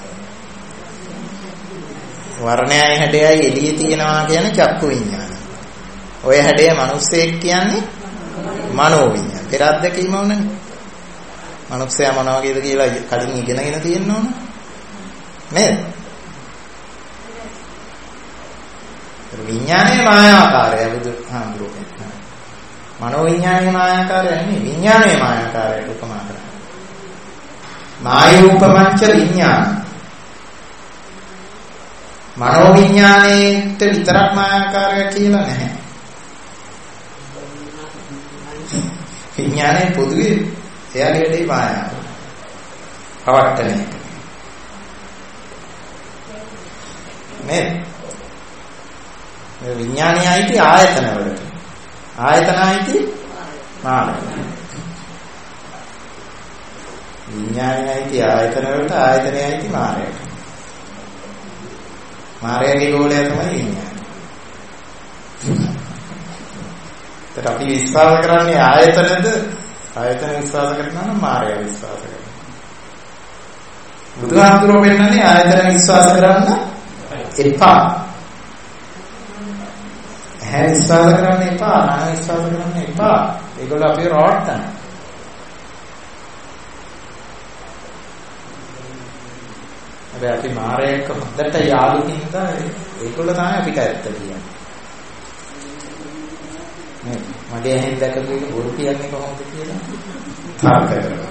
වර්ණයයි හැඩයයි එළියේ තියෙනවා කියන්නේ චක්කු විඥානය. ඔය හැඩය මනුස්සයෙක් කියන්නේ මනෝ විඥානය. පෙර අත්දැකීම වුණනේ. මනුස්සයා මොන වගේද කියලා කලින් ඉගෙනගෙන තියෙන්න ඕන. නේද? විඥානයේ මායාකාරය බුදුහාමුදුරුවෝ. මනෝ විඥානයේ මායාකාරය නෙමෙයි විඥානයේ මායාකාරයට උපමා කරන්නේ. මායූපමංච විඥාන. මනෝ විඥානයේට විතරක් මායාකාරය කියලා නැහැ. විඥානයේ පොදුවේ එයාගේ දෙයි මායාව. පවට්ටනේ. නේද? මේ විඥානයයි ආයතන වලට. ආයතනයි මානය. විඥානයයි ආයතන වලට ආයතනයයි මානයට. මායාවේ ගෝලය තමයි විඥානය. ඒත් අපි විශ්වාස කරන්නේ ආයතනද ආයතන විශ්වාස කරනවා නම් මායාව විශ්වාස කරනවා. බුදුහාමුදුරුවෝ වෙන්නන්නේ ආයතන විශ්වාස කරන්න එපා. ඇහැ විශ්වාස කරන්න එපා, කන විශ්වාස කරන්න එපා. ඒගොල්ලෝ අපේ රවට්ටන. හැබැයි අපි මායයක හොඳට යාළු හින්දා ඒගොල්ලෝ තමයි අපිට ඇත්ත කියන්නේ. නේ මගේ ඇහෙන් දැකපු එක බොරු කියන්නේ කොහොමද කියලා තාර්ක කරනවා.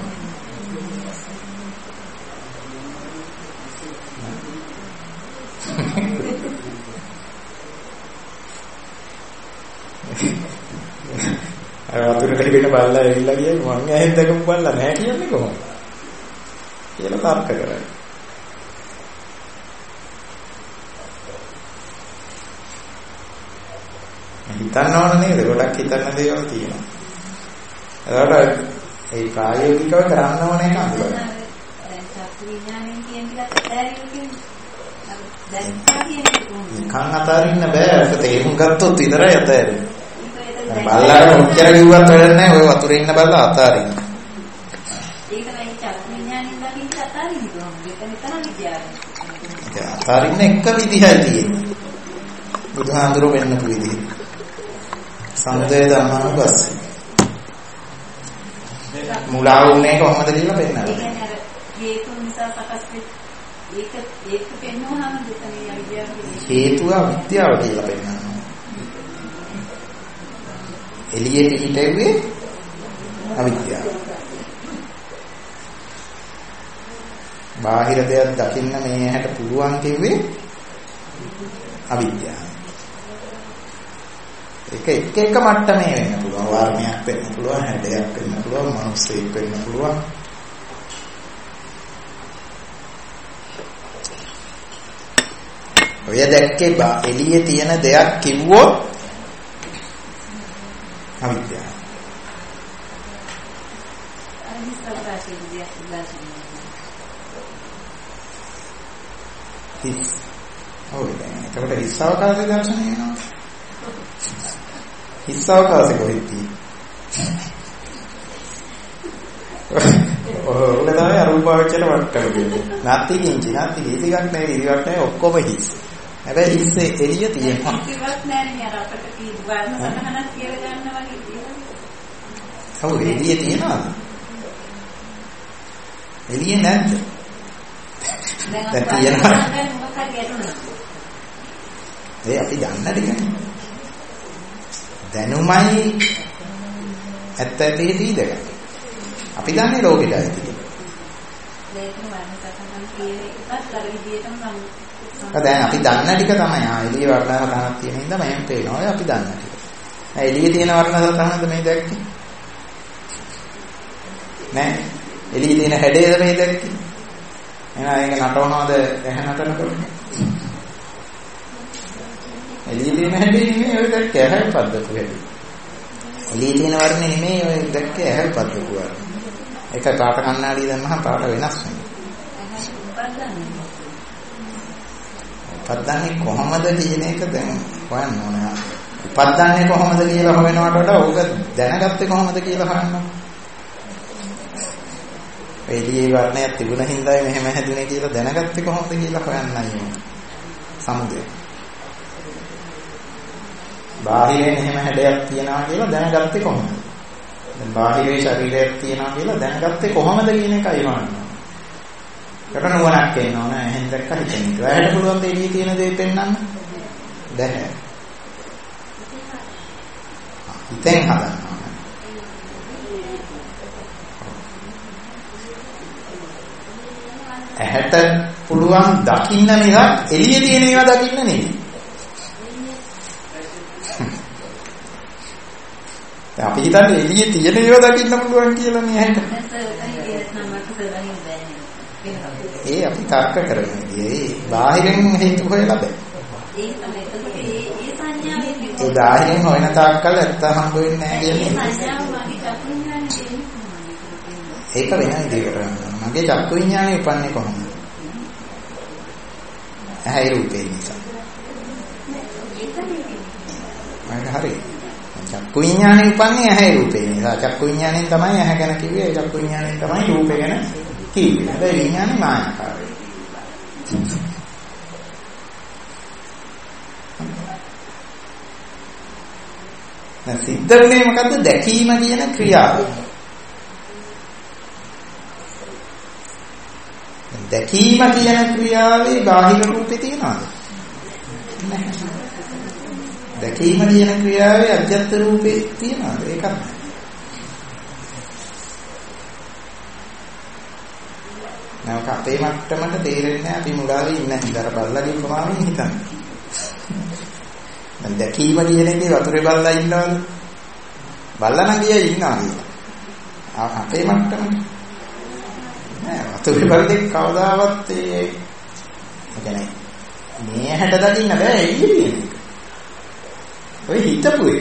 අර වතුරට හිටින බල්ලා ඇවිල්ලා ගියේ මං ඇහෙන් දැකපු බල්ලා නැහැ කියන්නේ කොහොමද කියලා තර්ක කරා. හිතන්න ඕන නේද? ගොඩක් හිතන්න දේවල් තියෙනවා. ඒකට ඒ ප්‍රායෝගිකව කරන්න ඕන එක අඳුරගන්න. දැන් චක්කු විඥාණයෙන් කියන ටිකත් ඇරියුකින් දැන් කියන්නේ කන් අතාරින්න බෑ. ඒක තේරුම් ගත්තොත් විතරයි අතාරින්නේ. බල්ලාට ඔච්චර කිව්වත් වැඩක් නැහැ. ඔය වතුරේ ඉන්න බල්ලා අතාරින්න. ඒක අතාරින්න කොහොමද? එතන එතන විද්‍යාව. ඒ අතාරින්න එක විදිහයි තියෙන්නේ. බුදුහාඳුරෝ වෙන්නපු විදිහ. සමුදය ධර්මානුපස්සී. මුලා වුණේ කොහොමද කියලා පෙන්නනවා. ඒ කියන්නේ අර හේතු නිසා සකස් වෙච්ච ඒක ඒක පෙන්වනම දෙතනේ අවිද්‍යාව කියන්නේ. හේතුව අවිද්‍යාව කියලා පෙන්නනවා. එළියේ පිහිටෙන්නේ අවිද්‍යාව. බාහිර දෙයක් දකින්න මේ ඇහැට පුළුවන් කිව්වේ අවිද්‍යාව. ඒක එක එක මට්ටමේ වෙන්න පුළුවන්. වර්ණයක් වෙන්න පුළුවන්, හැඩයක් වෙන්න පුළුවන්, මනුස්සයෙක් වෙන්න පුළුවන්. ඔය දැක්කේ එළියේ තියෙන දෙයක් කිව්වොත් අවිද්‍යාව. හිස්. ඔව් දැන් ඒකට හිස් අවකාශය දර්ශනය වෙනවා. හිස් අවකාශය කොහෙද තියෙන්නේ? ඔය තමයි අරූපාවචර වට්ටම කියන්නේ. නැති කිංචි නැති ඉතිගක් නැහැ ඉරියක් නැහැ ඔක්කොම හිස්. හැබැයි හිස් එළිය තියෙනවා. ඉතිවත් නැහැ නේ අර අපිට කී වර්ණ සහනක් කියලා ගන්න වගේ තියෙනවා. ඔව් එළිය තියෙනවද? එළිය නැද්ද? දැන් තියෙනවා. ඒ අපි දන්න ටිකනේ. දැනුමයි ඇත්ත ඇටි දෙක. අපි දන්නේ ලෝකෙට ඇති. දැන් අපි දන්න ටික තමයි. ආ එළිය වර්ණ සතහනක් තියෙන හින්දා මම පේනවා. ඔය අපි දන්න ටික. ආ එළියේ තියෙන වර්ණ සතහනද මේ දැක්කේ? නෑ. එළියේ තියෙන හැඩයද මේ දැක්කේ? එහෙනම් ඒක නටවනවද ඇහැ නටනකොට? එළියේ තියෙන හැඩේ නෙමෙයි ඔය දැක්කේ ඇහැ පද්දපු හැඩේ. එළියේ තියෙන වර්ණේ නෙමෙයි ඔය දැක්කේ ඇහැ පද්දපු වර්ණේ. ඒක පාට කණ්ණාඩිය දැම්මහම පාට වෙනස් වෙනවා. උපද්දන්නේ කොහොමද කියන එක දැන් හොයන්න ඕනේ. උපද්දන්නේ කොහොමද කියලා හොයනවට වඩා ඕක දැනගත්තේ කොහොමද කියලා හොයන්න. එළියේ වර්ණයක් තිබුණ හින්දායි මෙහෙම හැදුනේ කියලා දැනගත්තේ කොහොමද කියලා හොයන්නයි ඕනේ. සමුදය. බාහිරේ එහෙම හැඩයක් තියනවා කියලා දැනගත්තේ කොහොමද? දැන් බාහිරේ ශරීරයක් තියනවා කියලා දැනගත්තේ කොහොමද කියන එකයි වහන්නේ. කට නුවණක් එනවා නෑ එහෙන් දැක්ක හිතෙන්නේ. ඔයාලට පුළුවන් ද එළියේ තියෙන දේ පෙන්වන්න? බැහැ. හිතෙන් හදන්න. ඇහැට පුළුවන් දකින්න මිසක් එළියේ තියෙන ඒවා දකින්න නෙමෙයි. දැන් අපි හිතන්නේ එළියේ තියෙන ඒවා දකින්න පුළුවන් කියලා නේ ඇහැට. ඒ අපි තර්ක කරන්නේ. ඒ බාහිරින් හේතු හොයලා බෑ. ඒ තමයි ඒ ඒ සංඥාවේ ඒ බාහිරින් හොයන තාක්කල් ඇත්ත හම්බ වෙන්නේ නැහැ කියන්නේ. ඒ සංඥාව මගේ චක්කු විඥානේ දෙන්නේ. ඒක වෙන විදිහකට කරනවා. මගේ චක්කු විඥානේ උපන්නේ කොහොමද? ඇහැ රූපේ නිසා. ඒක හරි. චක්කු විඥානේ උපන්නේ ඇහැ රූපේ නිසා. චක්කු විඥාණයෙන් තමයි ඇහැ ගැන කිව්වේ. ඒ චක්කු විඥාණයෙන් තමයි රූපේ ගැන කිව්වේ. හැබැයි විඥානේ මායාකාරයි. දැන් සිද්ධ වෙන්නේ මොකද්ද? දැකීම කියන ක්‍රියාව. දැකීම කියන ක්‍රියාවේ බාහිර රූපේ තියනවාද? නැහැ. දැකීම කියන ක්‍රියාවේ අජ්ජත් රූපේ තියනවාද? ඒකක් නැහැ. නැවක අපේ මට්ටමට තේරෙන්නේ නැහැ අපි මුලාවේ ඉන්න හින්දා බල්ලගේ උපමාවෙන් හිතන්නේ. දැන් දැකීම කියන එකේ වතුරේ බල්ලා ඉන්නවද? බල්ලා නම් ගියා ඉන්නවා කියලා. අපේ මට්ටමට නෑ වතුරේ බල්ලෙක් කවදාවත් ඒ කියන්නේ මේ හැට දකින්න බෑ එළියේ. ඔය හිතපු එක.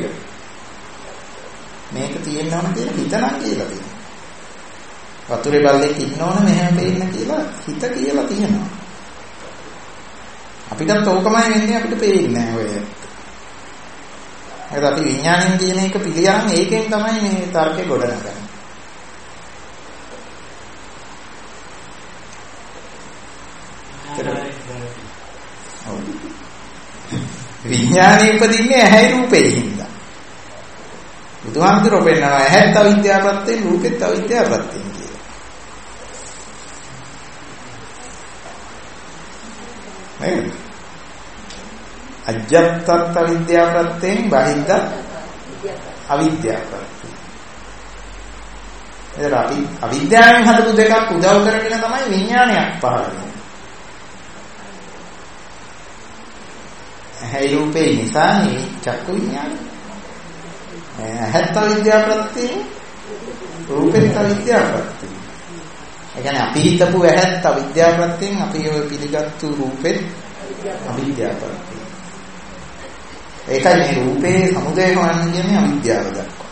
මේක තියෙන්න ඕන කියලා හිතනම් කියලා තියෙනවා. වතුරේ බල්ලෙක් ඉන්න ඕන මෙහෙම පේන්න කියලා හිත කියලා තියෙනවා. අපිටත් ඕකමයි වෙන්නේ අපිට පේන්නේ නැහැ ඔය. ඒකට අපි විඥාණයෙන් කියන එක පිළියම් ඒකෙන් තමයි මේ තර්කේ ගොඩනගන්නේ. විඥානේ උපදින්නේ ඇහැයි රූපේ හින්දා. බුදුහාමුදුරුවෝ පෙන්නනවා ඇහැත් අවිද්‍යාවප්‍රත්‍යයෙන් රූපෙත් අවිද්‍යාවප්‍රත්‍යයෙන් කියලා. නේද? අජ්ජත්තත් අවිද්‍යාවප්‍රත්‍යයෙන් බහිද්දත් අවිද්‍යාවප්‍රත්‍යයෙන්. එතන අපි අවිද්‍යාවෙන් හදපු දෙකක් උදව් කරගෙන තමයි විඥානයක් පහළ වෙන්නේ. ඇහැ රූපේ නිසා මේ චක්කු විඥානය. ඇහත් අවිද්‍යාවප්‍රත්‍යයෙන් රූපෙත් අවිද්‍යාවප්‍රත්‍යයෙන්. ඒ කියන්නේ අපි හිතපු ඇහත් අවිද්‍යාවප්‍රත්‍යයෙන් අපි ඔය පිළිගත්තු රූපෙත් අවිද්‍යාවප්‍රත්‍යයෙන්. ඒකයි මේ රූපේ සමුදය හොයන්න කියන්නේ අවිද්‍යාව දක්වා.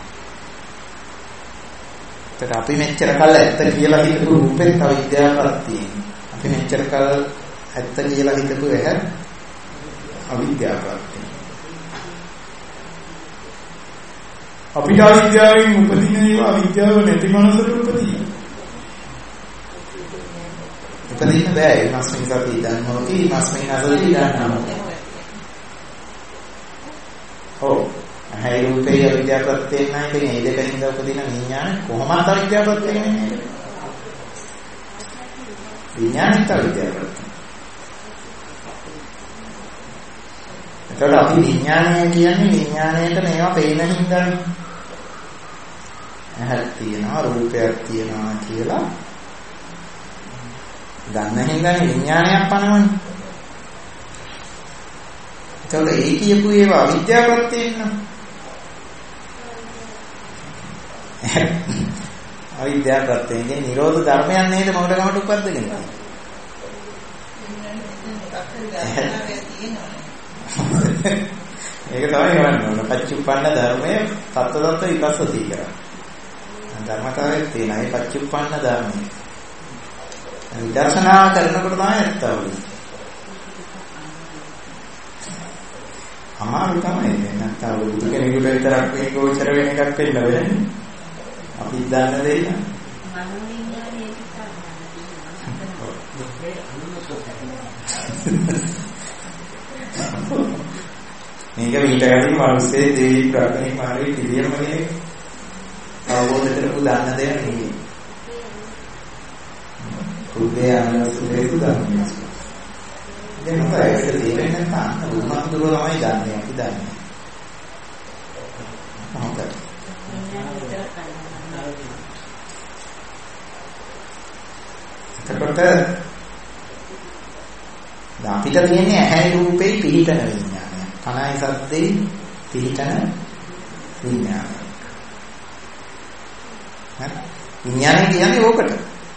ඒත් අපි මෙච්චර කල් ඇත්ත කියලා හිතපු රූපෙත් අවිද්‍යාවප්‍රත්‍යයෙන්. අපි මෙච්චර කල් ඇත්ත කියලා හිතපු ඇහත් අවිද්‍යාවප්‍රත්‍යයෙන්. අපිට අවිද්‍යාවෙන් උපදින ඒවා අවිද්‍යාව නැති මනසට උපදින. උපදින්න බෑ. මස්මින් සති දන්නෝති මස්මින් අසති දන්නෝ. ඔව්. ඇයි රූපේ අවිද්‍යාවප්‍රත්‍යයෙන් නැහැ. ඉතින් ඒ දෙකෙන්ද උපදින විඥාන කොහොමද අවිද්‍යාවප්‍රත්‍යයෙන් වෙන්නේ? විඥානික අවිද්‍යාවප්‍රත්‍යයෙන්. ඒකට අපි විඥානය කියන්නේ විඥාණයට මේවා පේන හින්දානේ. ඇහක් තියෙනවා රූපයක් තියෙනවා කියලා දන්න හින්දානේ විඥානයක් පනවන්නේ. ඒතකොට ඒ කියපු ඒවා අවිද්‍යාවප්‍රත්‍යයෙන් න ะ. අවිද්‍යාවප්‍රත්‍යයෙන් නිරෝධ ධර්මයන් නේද මොකට ගමට උපද්දගෙන. ඒක තමයි වන්නේ. පච්චුප්පන්න ධර්මයේ තත්ත්ව තත්ත්ව විපස්සති කරා. ධර්මතාවයේ තියෙන ඒ පච්චුප්පන්න ධර්මයේ. විදර්ශනා කරනකොට තමයි ඇත්තවලු. අමාරු තමයි නැත්නම් බුදු කෙනෙකුට විතරක් මේ ගෝචර වෙන එකක් වෙන්න බැහැ. අපි දන්න දෙයක්. මේක විතරකින් මිනිස්සේ දෙවි ප්‍රඥා මාර්ගයේ පිළියමනේ අවබෝධ කරපු දන්න දෙයක් නෙවෙයි. කුදේ අනුසුලේ දුන්නේ. දැන් මොකද ඒක තේරෙන්නේ නැත්නම් බුදුමහතුරු තමයි දන්නේ අපි දන්නේ. හොඳයි. එතකොට අපිට තියෙන්නේ ඇහැ රූපේ පිහිටන විඥානය. කනයි සද්දේ පිහිටන විඥානය. හරි? විඥානය කියන්නේ ඕකට.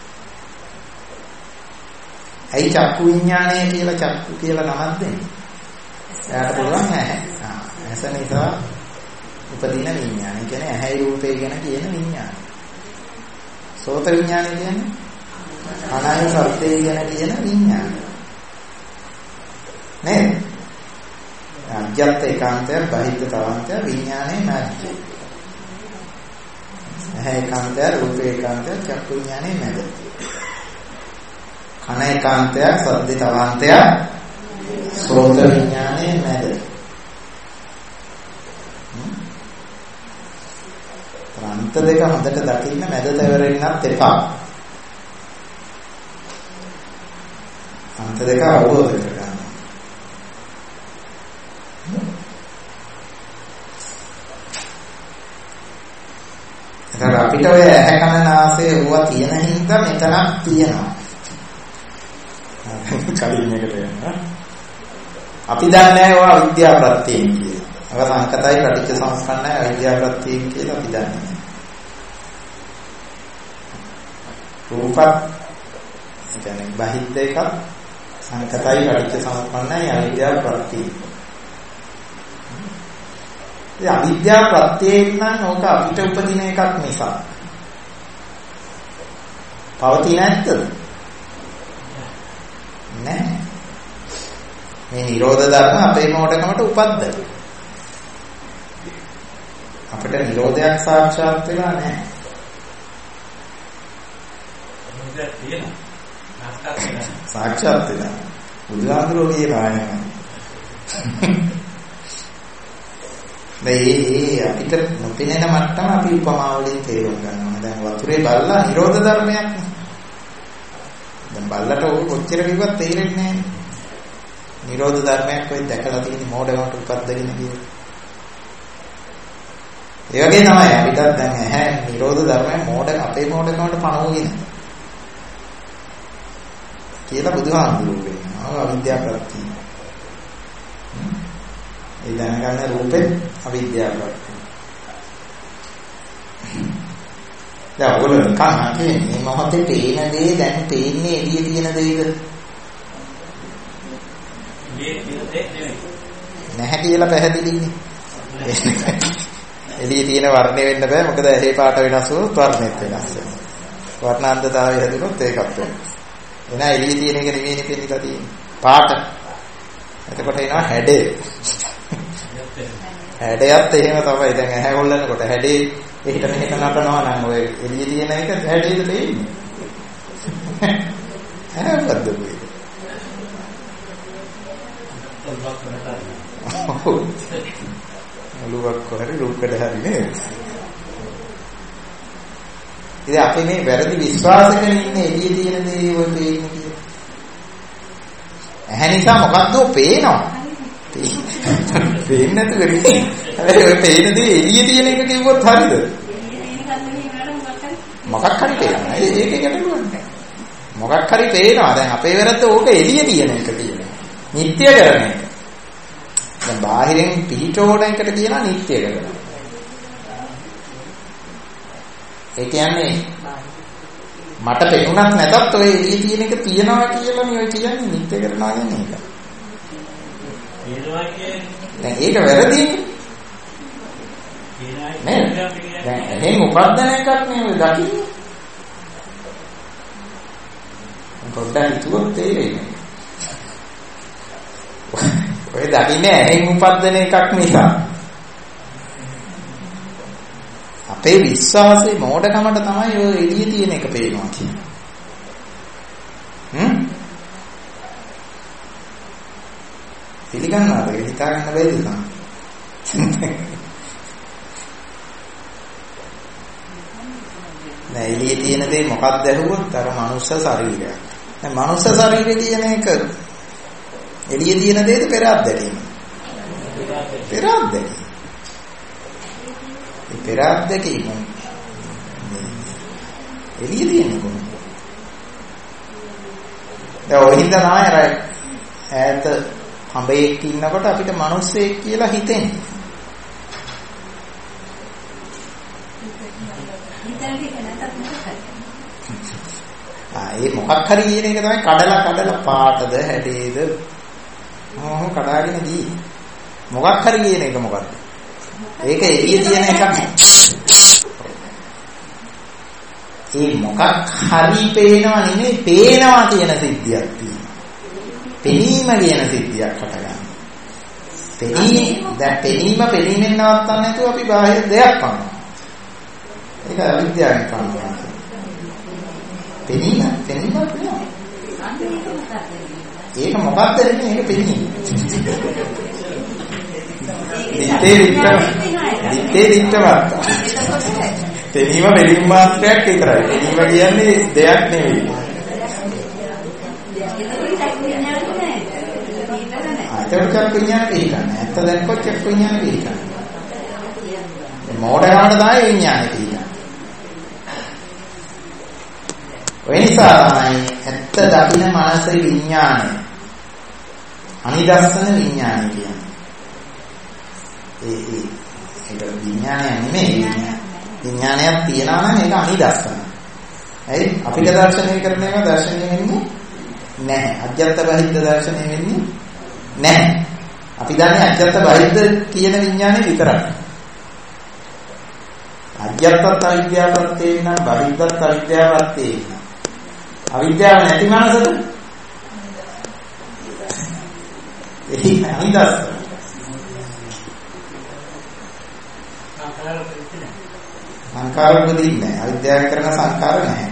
ඇයි චක්කු විඥානය කියලා චක්කු කියලා නමක් දෙන්නේ? එයාට පුළුවන් නැහැ. ආ ඇස නිසා උපදින විඥානය කියන්නේ ඇහැයි රූපේ ගැන කියන විඥානය. සෝත විඥානය කියන්නේ කනයි සද්දේ ගැන කියන විඥානය. නේද? අජ්ජත් ඒකාන්තය බහිද්ද තවන්තය විඥානයේ මැද්ද. ඇහැ ඒකාන්තය රූප ඒකාන්තය චක්කු විඥානයේ මැද. කන ඒකාන්තය සද්ද තවන්තය සෝත විඥානයේ මැද. අන්ත දෙක හොඳට දකින්න මැද තවරෙන්නත් එපා. අන්ත දෙක අවබෝධ කරගන්න. ඒතර අපිට ඔය ඇහැ කන නාසය වුණා තියෙන හින්දා මෙතනක් තියෙනවා. කලින් එකට යනවා. අපි දන්නේ ඔය අවිද්‍යාව ප්‍රත්‍යයෙන් කියලා. අර සංකතයි පටිච්ච සමුප්පන්නයි අවිද්‍යාව ප්‍රත්‍යයෙන් කියලා අපි දන්නේ. රූපත් ඒ කියන්නේ බහිද්ද එකක් සංකතයි පටිච්ච සමුප්පන්නයි අවිද්‍යාව ප්‍රත්‍යයෙන්. ඒ අවිද්‍යාව ප්‍රත්‍යයෙන් නම් ඕක අපිට උපදින එකක් නිසා. පවතින නැද්ද? නෑ. මේ නිරෝධ ධර්ම අපේ මොඩකමට උපද්දන. අපිට නිරෝධයක් සාක්ෂාත් වෙලා නැහැ. නිරෝධයක් තියෙනවා. සාක්ෂාත් වෙලා. බුදුහාමුදුරුවෝ කියනවා මේ අපිට නොපෙනෙන මට්ටම අපි උපමා වලින් තේරුම් ගන්නවා. දැන් වතුරේ බල්ලා නිරෝධ ධර්මයක් නේ. දැන් බල්ලට ඕක කොච්චර කිව්වත් තේරෙන්නේ නැහැ. නිරෝධ ධර්මයක් වෙයි දැකලා තියෙන මෝඩකමට උපද්දගෙන කියලා. ඒ වගේ තමයි අපිට දැන් ඇහැ නිරෝධ ධර්මය මෝඩ අපේ මෝඩකමට පණවගෙන කියලා බුදුහාමුදුරුවෝ කියනවා. අවිද්‍යාව ප්‍රත්‍යය. ඒ දැනගන්න රූපේ අවිද්‍යාව ප්‍රත්‍යය. දැන් ඔයගොල්ලෝ කන්නේ මේ මොහොතේ පේන දේ දැන් පේන්නේ එළියේ තියෙන දේද? නැහැ කියලා පැහැදිලිනේ. එළියේ තියෙන වර්ණය වෙන්න බෑ මොකද ඇහි පාට වෙනස් වුණොත් වර්ණෙත් වෙනස් වෙනවා. වර්ණාන්තතාවය හැදුනොත් ඒකත් වෙනවා. එන එළියේ තියෙන එක නෙවෙයි පෙන්නලා තියෙන්නේ. පාට. එතකොට එනවා හැඩය. හැඩයත් එහෙම තමයි. දැන් ඇහැ හොල්ලනකොට හැඩේ එහෙට මෙහෙට නටනවා නම් ඔය එළියේ තියෙන එක හැඩේද පේන්නේ. ඇහැ මොකද්ද මේ? ලුවක් කොහරි ලුක්කඩ හරි නේද? ඉතින් අපි මේ වැරදි විශ්වාසකෙන් ඉන්නේ එළියේ තියෙන දේ ඔය පේන්නේ කියලා. ඇහැ නිසා මොකද්ද පේනවා? පේන්නේ නැතුව ඉන්නේ. හැබැයි ඔය පේන දේ එළියේ තියෙන එක කිව්වොත් හරියද? මොකක් හරි පේනවා. ඒක ගැටලුවක්. මොකක් හරි පේනවා. දැන් අපේ වැරද්ද ඕක එළියේ තියෙන එක කියනවා. නිත්‍ය කරන එක. දැන් බාහිරින් පිටෝණ එකට කියනවා නිත්‍ය කරනවා. ඒ කියන්නේ මට පෙනුනක් නැතත් ඔය එළියේ තියෙන එක තියනවා කියලා නේ ඔය කියන්නේ නිත්‍ය කරනවා කියන්නේ ඒක. දැන් ඒක වැරදිනේ. නේද? දැන් එහෙන් උපද්දන එකක් නේ ඔය දකින්නේ. පොඩ්ඩක් හිතුවොත් තේරෙන්නේ. ඔය දකින්නේ එහෙන් උපද්දන එකක් නිසා. අපේ විශ්වාසයේ මෝඩකමට තමයි ඔය එළියේ තියෙන එක පේනවා කියන්නේ. හ්ම්? පිළිගන්නවද? හිතා ගන්න බැරිද තමයි. නෑ එළියේ තියෙන දේ මොකක්ද ඇහුවොත් අර මනුස්ස ශරීරය. දැන් මනුස්ස ශරීරය කියන එක එළියේ තියෙන දේද පෙර අත්දැකීම? පෙර අත්දැකීම. ඒ පෙර අත්දැකීම එළියේ තියෙන කොහොමද? දැන් ඔය හින්දා තමයි අර ඈත හඹෙක් ඉන්නකොට අපිට මිනිස්සෙක් කියලා හිතෙන්නේ. ආ ඒ මොකක් හරි කියන එක තමයි කඩලා කඩලා පාටද හැඩේද මොහොම කඩාගෙන ගියේ. මොකක් හරි කියන එක මොකද්ද? ඒක එළියේ තියෙන එකක්. ඒ මොකක් හරි පේනවා නෙමෙයි පේනවා කියන සිද්ධියක් තියෙනවා. පෙනීම කියන සිද්ධියක් හටගන්නවා. පෙනීම දැන් පෙනීම පෙනීමෙන් නවත්තන්න නැතුව අපි බාහිර දෙයක් කරනවා. ඒක අවිද්‍යාවෙන් කරනවා. පෙනීම පෙනීම වෙනවා. ඒක මොකක්ද කියන්නේ? ඒක පෙනීම. දිත්තේ දිත්තම දිත්තේ දිත්තමත්. පෙනීම පෙනීම මාත්‍රයක් විතරයි. පෙනීම කියන්නේ දෙයක් නෙවෙයි. ඒක විඥාන පිළිගන්න. ඇත්ත දැන් කොච්චර විඥාන පිළිගන්න. මොඩරාට තමයි විඥාන කියන්නේ. ඔය නිසා තමයි ඇත්ත දකින්න මානසික විඥානය. අනිදස්සන විඥානය කියන්නේ. ඒ ඒ ඒක විඥානය නෙමෙයි. විඥානයක් තියනවා නම් ඒක අනිදස්සන. ඇයි අපිට දර්ශනය කරන ඒවා දර්ශනය වෙන්නේ නැහැ. අජ්ජත් බහිද්ද දර්ශනය වෙන්නේ නැහැ. අපි දන්නේ අජ්ජත් බහිද්ද කියන විඥානේ විතරයි. අජ්ජත්ත් අවිද්‍යාවත් තේින්න බහිද්දත් අවිද්‍යාවත් තේින්න. අවිද්‍යාව නැති මනසද? එහි අනිදස්සන. සංකාර උපදින්නේ නැහැ. අවිද්‍යාව කරන සංකාර නැහැ.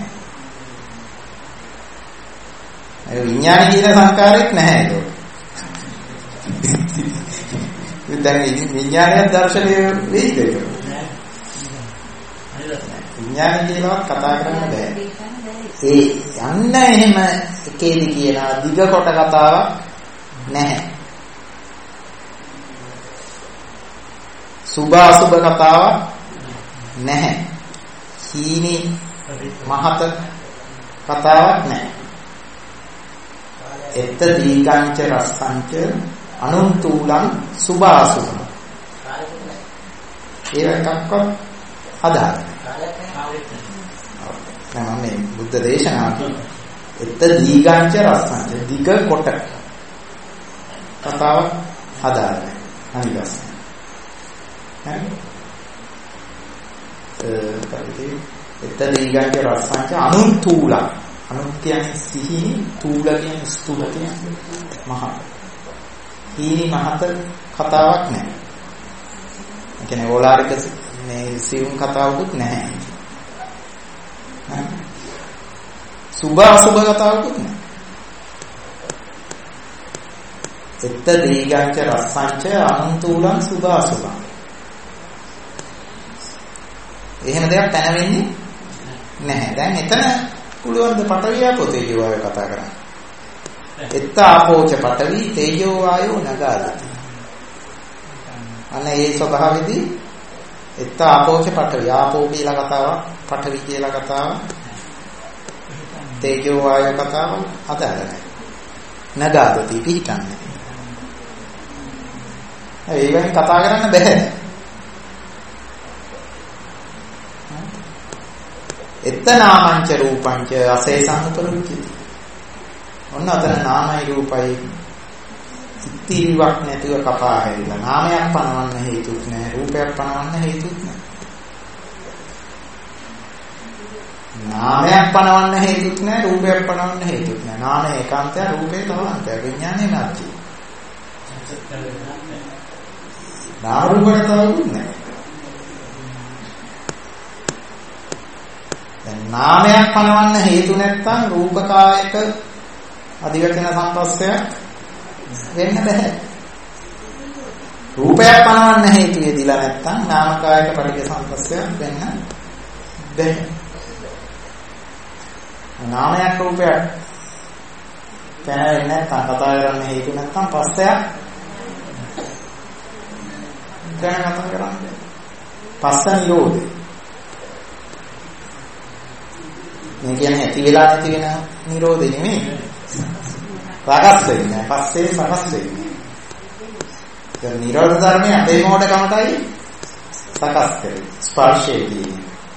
ඒ විඥාන කියන සංකාරයක් නැහැ ඒක. දැන් විඥානය දර්ශනය වෙයිද ඒක? විඥානය කියලාවත් කතා කරන්න බෑ. ඒ යන්න එහෙම එකේදී කියනවා දිග කොට කතාවක් නැහැ. සුභ අසුභ කතාවක් නැහැ. හීනි මහත කතාවක් නැහැ. එත්ත දීගංච රස්සංච අනුන්තුලං සුභ අසුභ. ඒක එකක්වත් අදාළ නැහැ. මේ බුද්ධ දේශනාවේ එත්ත දීගංච රස්සංච දිග කොට කතාවක් අදාළ නැහැ. අනිවාර්යයෙන්. හරි? එත්ත දීගංච රස්සංච අනුන්තුලං. අනුත් කියන්නේ සිහි, තූල කියන්නේ ස්තුල කියන්නේ මහත්. හීනි මහත කතාවක් නැහැ. ඒ කියන්නේ ඕලාරික මේ සියුම් කතාවකුත් නැහැ. සුභ අසුභ කතාවකුත් නැහැ. එත්ත දීගංච රස්සංච අනුන්තුලං සුභ අසුභං. එහෙම දෙයක් පැන වෙන්නේ නැහැ. දැන් එතන පුළුවන් ද පඨවි ආපෝ තේජෝ වායෝ කතා කරන්න. එත්ත ආපෝච පඨවි තේජෝ වායෝ නගාදති. අන්න ඒ ස්වභාවෙදී එත්ත ආපෝච පඨවි ආපෝ කියලා කතාවක්, පඨවි කියලා කතාවක්, තේජෝ වායෝ කතාවක් අදාළ නැහැ. නගාදති පිටින්නේ. ඒවෙන් කතා කරන්න බෑ. එත්ත නාමංච රූපංච අසේසං උපරුච්චති. ඔන්න අතන නාමයි රූපයි ඉතිරිවක් නැතිව කපා හැරිලා. නාමයක් පනවන්න හේතුත් නැහැ, රූපයක් පනවන්න හේතුත් නැහැ. නාමයක් පනවන්න හේතුත් නැහැ, රූපයක් පනවන්න හේතුත් නැහැ. නාමය ඒකාන්තය, රූපේ තවන්තය, විඥානය නැති. නාම රූපයට තවුත් නැහැ. නාමයක් පනවන්න හේතු නැත්නම් රූපකායක අධිවචන සම්පස්සයක් වෙන්න බෑ. රූපයක් පනවන්න හේතු යෙදිලා නැත්නම් නාමකායක පටිඝ සම්පස්සයක් වෙන්න බෑ. නාමයක් රූපයක් පැනෙන්නේ නැත්නම් කතා කරන්න හේතු නැත්නම් පස්සයක් ගැන කතා කරන්නේ. පස්ස නිරෝධය. මේ කියන්නේ ඇති වෙලා නැති වෙන නිරෝධය නෙමෙයි. සකස් වෙන්නේ. පස්සේ සකස් වෙන්නේ. ඒ නිරෝධ ධර්මයේ අපේ මොඩකමටයි සකස් කරන්නේ. ස්පර්ශයේදී.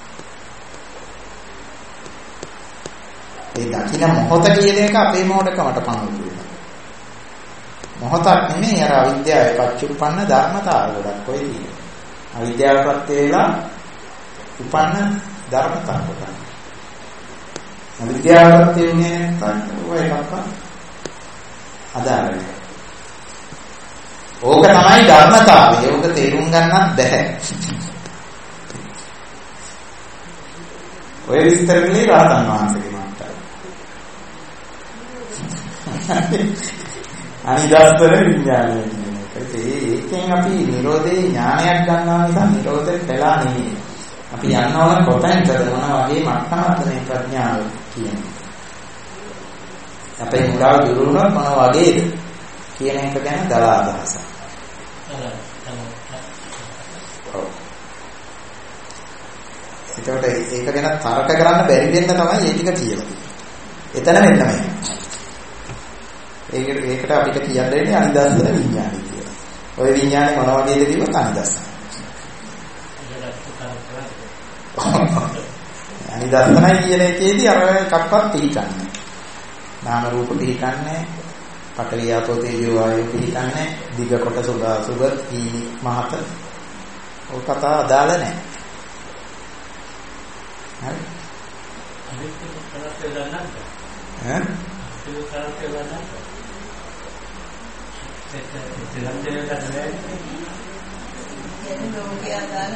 ඒ දකින්න මොහොත කියන එක අපේ මොඩකමට පණුවු වෙනවා. මොහොතක් නෙමෙයි අර අවිද්‍යාවේ පච්චුප්පන්න ධර්මතාව ගොඩක් ඔය තියෙනවා. අවිද්‍යාව ප්‍රත්‍ය වේලා උපන්න ධර්මතාව ගොඩක්. අවිද්‍යාව තියෙන්නේ නැත්නම් ඔය එකක්වත් අදාළ නැහැ. ඕක තමයි ධර්මතාවය. ඕක තේරුම් ගන්නත් බැහැ. ඔය විස්තර කලේ රහතන් වහන්සේගේ මාතෘකාව. අනිදාස්තර විඥානය කියන එක. ඒකෙන් අපි නිරෝධේ ඥානයක් ගන්නවා නිසා නිරෝධේ කළා නෙමෙයි. අපි යන්න ඕන කොතැනද මොන වගේ මට්ටමක්ද මේ ප්‍රඥාව කියන්නේ. අපේ මුලාව දුරු වුණොත් මොන වගේද කියන එක ගැන දල අදහසක්. ඒකට ඒක ගැන තර්ක කරන්න බැරි වෙන්න තමයි මේ ටික කියලා තියෙන්නේ. එතන මෙන්න මේ. ඒකට ඒකට අපිට කියන්න දෙන්නේ අනිදස්සන විඥානය කියලා. ඔය විඥානේ මොන වගේද කිව්වොත් අනිදස්සන. අනිදස්සනයි කියන එකේදී අර එකක්වත් පිළිගන්නේ. නාම රූප පිළිගන්නේ, පඨවි ආපෝ තේජෝ වායෝ පිළිගන්නේ, දිග කොට සුභ සුභ ඊනි මහත. ඔය කතා අදාළ නැහැ. හරි. අනිත් කරත් වෙලා නැද්ද? ඈ? ඒක කරත් වෙලා නැද්ද? ඒක දෙලන් දෙලන් නැහැ. ඒක ලෝකේ අදාළ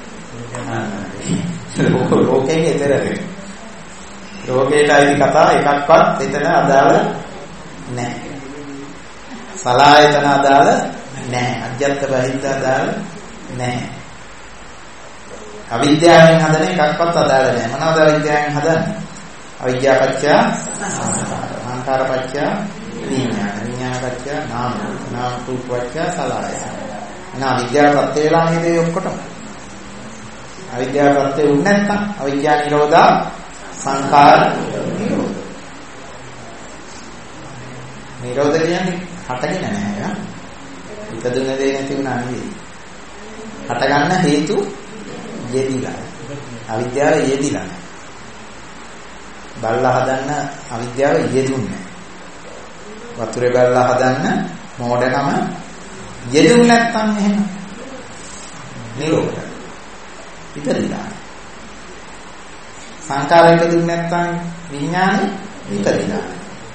නැහැ. ලෝකයෙන් එතරම් ලෝකේටයි කතා එකක්වත් එතන අදාළ නැහැ. සලායතන අදාළ නැහැ. අජ්ජත් බහිද්ද අදාළ නැහැ. අවිද්‍යාවෙන් හදන එකක්වත් අදාළ නැහැ. මොනවද අවිද්‍යාවෙන් හදන්නේ? අවිද්‍යාව පත්‍ය සංඛාර පත්‍ය විඥාන. විඥාන පත්‍ය නාම රූප. නාම රූප පත්‍ය සලආයතන. එහෙනම් අවිද්‍යාව ප්‍රත්‍ය වේලා නේද මේ ඔක්කොටම? අවිද්‍යාව ප්‍රත්‍ය වුනේ නැත්නම් අවිද්‍යාව නිරෝධා සංඛාර නිරෝධ. නිරෝධ කියන්නේ හටගෙන නැහැ. ඉපදුන දේ නැති වුණා නෙවෙයි. හට ගන්න හේතු යෙදිලා. අවිද්‍යාව යෙදිලා නැහැ. බල්ලා හදන්න අවිද්‍යාව යෙදුන්නේ නැහැ. වතුරේ බල්ලා හදන්න මෝඩකම යෙදුන්නේ නැත්නම් එහෙම නිරෝධ. ඉපදිලා. සංකාරයක දුන්නේ නැත්නම් විඥානෙ ඉපදිලා.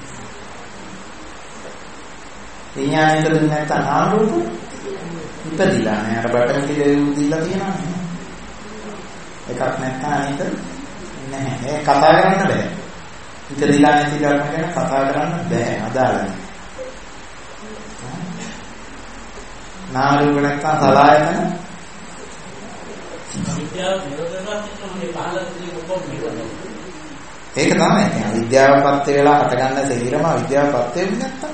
විඥානයක දුන්නේ නැත්නම් නාම රූප ඉපදිලා නෑ. අර බටන් කිලේ දීලා තියෙනවා නේ. එකක් නැත්නම් අනිත නැහැ. ඒ කතා කරන්න බෑ. ඉපදිලා නැති ධර්ම ගැන කතා කරන්න බෑ. අදාළ නෑ. නාම රූප නැත්නම් සලආයතන විද්‍යාව නිරෝධවත් කියන්නේ පහළ තියෙන කොම් නිරෝධය. ඒක තමයි. يعني විද්‍යාවපත් වෙලා හට ගන්න තේරම විද්‍යාවපත් වෙන්නේ නැත්තම්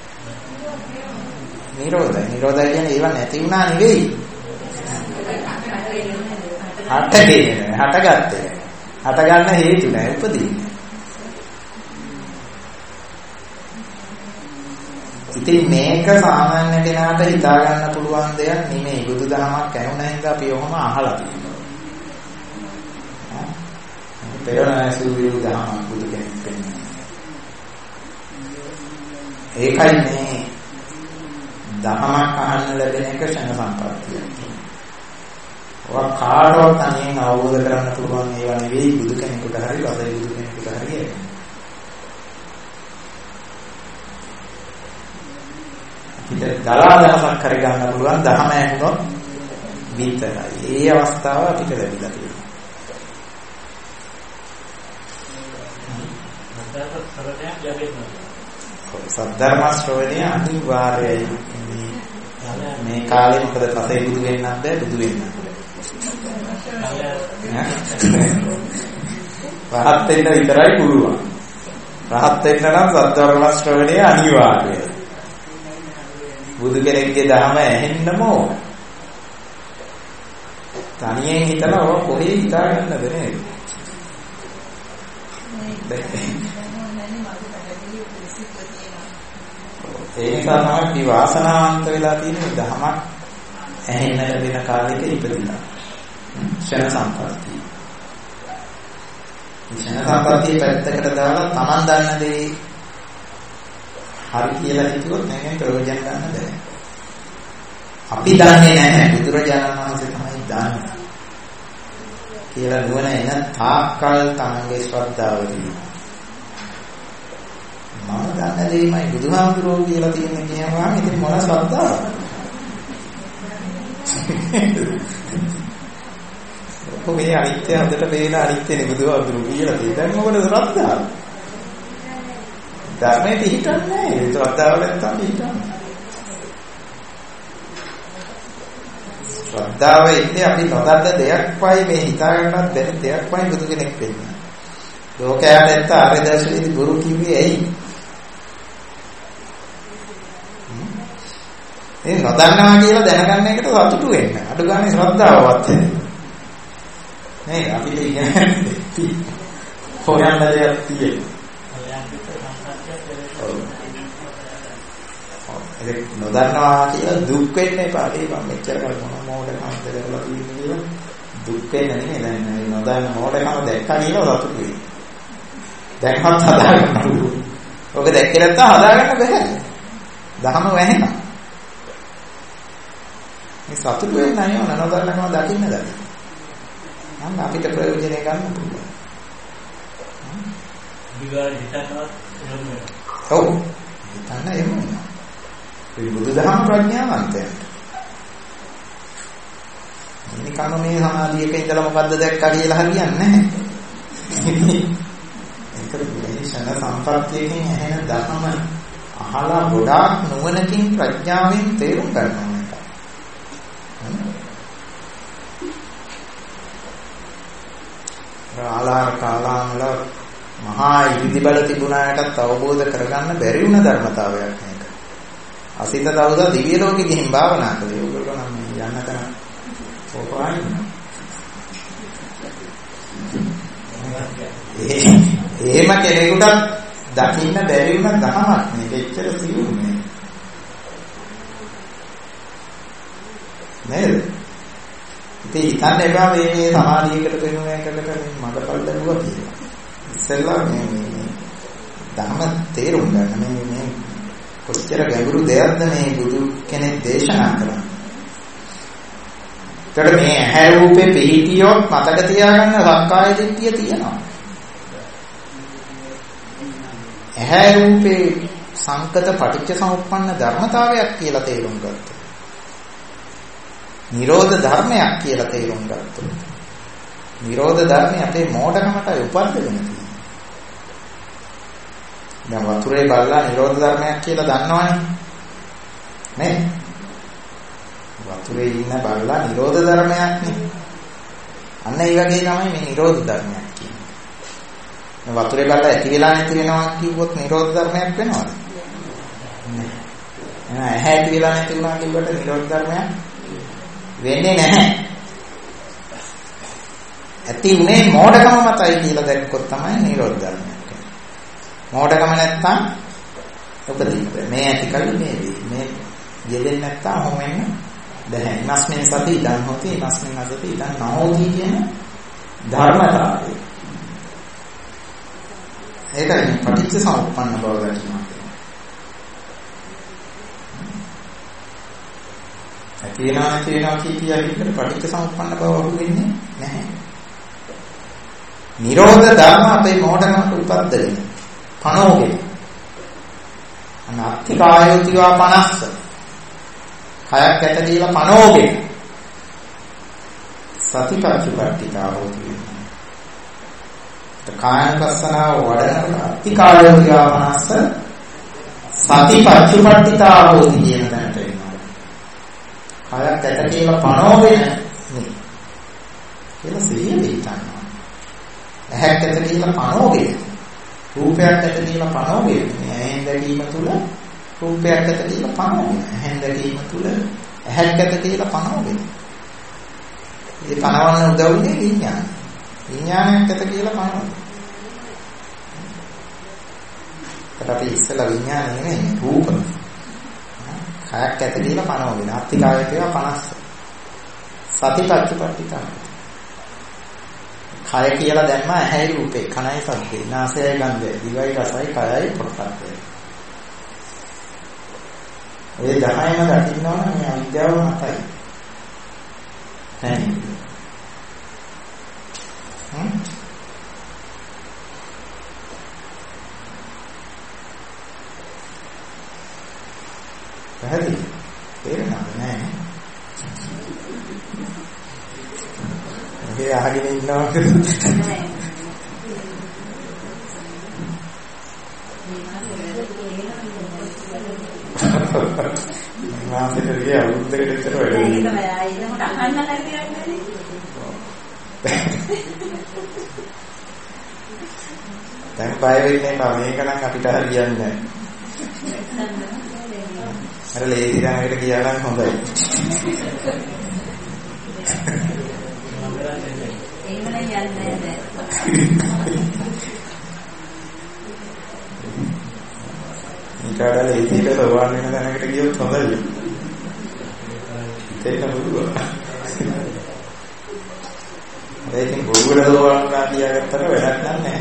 නිරෝධය. නිරෝධය කියන්නේ ඒව නැති වුණා නෙවෙයි. හටගෙන හටගත්තේ. හට ගන්න හේතු නැහැ උපදින්නේ. ඉතින් මේක සාමාන්‍ය කෙනාට හිතා ගන්න පුළුවන් දෙයක් නෙමෙයි. බුදුදහමක් ඇහුණා හින්දා අපි ඔහොම අහලා තියෙනවා. පෙරණැසු විරු දහමක් බුදු කෙනෙක් වෙන්නේ. ඒකයි මේ දහමක් අහන්න ලැබෙන එක ශන සම්පත්තිය. ඔය කාටවත් අනින් අවබෝධ කරගන්න පුළුවන් ඒවා නෙවෙයි බුදු කෙනෙකුට හරි වදේ බුදු කෙනෙකුට හරි. අපිට දලා දහසක් කර ගන්න පුළුවන් දහම ඇහුනොත් විතරයි. ඒ අවස්ථාව අපිට ලැබිලා තියෙනවා. සද්ධර්ම ශ්‍රවණය අනිවාර්යයි. මේ කාලේ මොකද පතේ බුදු වෙන්නත් බෑ බුදු වෙන්නත් බෑ. රහත් වෙන්න විතරයි පුළුවන්. රහත් වෙන්න නම් සද්ධර්ම ශ්‍රවණය අනිවාර්යයි. බුදු කෙනෙක්ගේ ධර්ම ඇහෙන්නම ඕන. තනියෙන් හිතලා ඔය කොහේ හිතා ගන්නද නේද? ඒ නිසා තමයි වාසනාවන්ත වෙලා තියෙන්නේ ධමයක් ඇහෙන්න ලැබෙන කාලෙක ඉපදිලා. ක්ෂණ සම්පත්තිය. ක්ෂණ සම්පත්තිය පැත්තකට දාලා Taman දන්න දේ හරි කියලා හිතුවොත් නැගෙන් ප්‍රයෝජන ගන්න බැහැ. අපි දන්නේ නැහැ බුදුරජාණන් වහන්සේ තමයි දන්නේ. කියලා නුවණ එන තාක්කල් තමන්ගේ ශ්‍රද්ධාව තියෙනවා. මම දන්න දෙයමයි බුදුහාමුදුරුවෝ කියලා තියෙන කියනවා ඉතින් මොන ශ්‍රද්ධාවද? ඔහේ අනිත්‍ය හදට පේන අනිත්‍යනේ බුදුහාමුදුරුවෝ කියලා තියෙන. දැන් මොකද ශ්‍රද්ධාව? ධර්මයේ පිහිටන්නේ නැහැ. ඒ ශ්‍රද්ධාව නැත්තම් පිහිටන්නේ. ශ්‍රද්ධාව ඉන්නේ අපි නොදන්න දෙයක්මයි මේ හිතා ගන්නත් බැරි දෙයක්මයි බුදු කෙනෙක් වෙන්නේ. ලෝකයා නැත්ත ආර්ය දර්ශනයේ ගුරු කිව්වේ ඇයි? ඒ නොදන්නවා කියලා දැනගන්න එකට සතුටු වෙන්න. අඩු ගානේ ශ්‍රද්ධාවවත් වෙන්න. නේ අපිට ඉගෙන හොයන්න දෙයක් තියෙනවා. ඒක නොදන්නවා කියලා දුක් වෙන්න එපා. ඒක මම මෙච්චර කල් මොන මොඩකම් දෙලවලා තියෙන්නේ කියලා දුක් වෙන්න නෙමෙයි. දැන් නොදන්න මොඩකම දැක්කා කියලා සතුටු වෙන්න. දැක්කත් හදාගන්න පුළුවන්. ඔබ දැක්කේ නැත්නම් හදාගන්න බැහැ. දහම වැහෙනවා. මේ සතුටු වෙන්න අයියෝ නොදන්නකම දකින්න දකින්න. නම් අපිට ප්‍රයෝජනෙ ගන්න පුළුවන්. විගාඩ හිතන්නවත් එනවා. ඔව්. හිතන්න එහෙම වෙනවා. ඒ බුදුදහම ප්‍රඥාවන්තයන්ට. නිකන් මේ සමාධියක ඉඳලා මොකද්ද දැක්කා කියලා හරියන්නේ නැහැ. ඒක විශේෂණ සම්ප්‍රත්‍යයෙන් ඇහෙන ධර්ම අහලා ගොඩාක් නුවණකින් ප්‍රඥාවෙන් තේරුම් ගන්නවා මේක. ආලාර කාලාමල මහා ඉරිදි බල තිබුණායටත් අවබෝධ කරගන්න බැරි වුණ ධර්මතාවයක් මේක. අසිත දවස දිව්‍ය ලෝකෙ ගිහින් භාවනා කළේ. ඔයගොල්ලෝ නම් යන්න තන ඕපායි. එහෙම කෙනෙකුට දකින්න බැරි වුණ ධමයක් මේක එච්චර සියුම් නේ. නේද? ඉතින් හිතන්න එපා මේ මේ සමාධියකට වෙනුව එකකට මඟපල් දරුවා කියලා. ඉස්සෙල්ලා මේ මේ ධර්ම තේරුම් ගන්න මේ මේ කොච්චර ගැඹුරු දෙයක්ද මේ බුදු කෙනෙක් දේශනා කරන්නේ. ඒතර මේ ඇහැ රූපේ පිහිටියොත් මතක තියාගන්න සක්කාය දිට්ඨිය තියෙනවා. ඇහැ රූපේ සංකත පටිච්ච සමුප්පන්න ධර්මතාවයක් කියලා තේරුම් ගත්තා. නිරෝධ ධර්මයක් කියලා තේරුම් ගත්තා. නිරෝධ ධර්මය අපේ මෝඩකමටයි උපද්දගෙන තියෙන්නේ. දැන් වතුරේ බලලා නිරෝධ ධර්මයක් කියලා දන්නවනේ. නේ? වතුරේ ඉන්න බලලා නිරෝධ ධර්මයක් නේ. අන්න ඒ වගේ තමයි මේ නිරෝධ ධර්මයක් කියන්නේ. මේ වතුරේ බලලා ඇති වෙලා නැති වෙනවා කිව්වොත් නිරෝධ ධර්මයක් වෙනවද? නෑ. එහෙනම් ඇහැ ඇති වෙලා නැති වුණා කිව්වට නිරෝධ ධර්මයක් වෙන්නේ නැහැ. ඇති උනේ මෝඩකම මතයි කියලා දැක්කොත් තමයි නිරෝධ ධර්මයක්. මෝඩකම නැත්තම් උපදින්න. මේ ඇති කලින් මේ වේ. මේ යෙදෙන්නේ නැත්තම් හොම වෙන්න බැහැ. ඉනස්මින් සති ඉදන් හොති ඉනස්මින් අසති ඉදන් නොහොති කියන ධර්මතාවය. ඒකයි පටිච්ච සමුප්පන්න බව දකිනවා. ඇති වෙනවා නැති වෙනවා කියකිය හිතට පටිච්ච සමුප්පන්න බව අහු වෙන්නේ නැහැ. නිරෝධ ධර්ම අපේ මොහොතකට උපද්දගෙන පනෝගේ අනාත්ති කායෝතිවා පනස්ස කයක් ඇත කියලා පනෝගේ සතිපත්තිපට්ඨිතා හොති. කායකස්සනාව වඩනකොට අත්ති කායෝතිවා පනස්ස සතිපත්තිපට්ඨිතා හොති කියන තැනට එනවා. කයක් ඇත කියලා පනෝගෙන නේ කියලා සිහිය දෙන්නවා. ඇහැක් ඇත කියලා පනෝගෙන රූපයක් ඇත කියලා පනෝගෙන ඇහෙන් දැකීම තුළ රූපයක් ඇත කියලා පනෝගෙන ඇහෙන් දැකීම තුළ ඇහැක් ඇත කියලා පනෝගෙන ඒ පනවන්න උදව් වෙන්නේ විඥාන. විඥානයක් ඇත කියලා පනවන. ඒකට අපි ඉස්සලා විඥාන නෙමෙයි රූප. කයක් ඇත කියලා පනවගෙන අත්ති කාය කියලා පනස්ස. සතිපත්තිපට්ඨිතා. කය කියලා දැම්ම ඇහැයි රූපේ කනයි සද්දේ නාසයයි ගන්ධයයි දිවයි රසයි කයයි පොට්ටබ්බේ. ඔය දහයම දකින්නවනම් මේ අවිද්‍යාව මතයි. දැන් හ්ම් පැහැදිලි තේරෙනවද නැහැ? ඒ අහගෙන ඉන්නවා මාසෙට ගියා අවුරුද්දකට විතර වැඩ ඉන්නවා. ඒක මට අහන්න ලැබෙන්නේ. දැන් බය වෙන්නේ නැහැ. මේක නම් අපිට හරියන්නේ නැහැ. අර ලේසි ගානකට ගියා නම් හොඳයි. එහෙම නම් යන්නේ නැහැ. ඊටවල ඒකේ සෝවාන් වෙන තැනකට ගියොත් හොඳයි. ඒක නුදුවා. ඒකෙන් බොරුවල සෝවාන් වුණා කියාගත්තට වැඩක් නැහැ.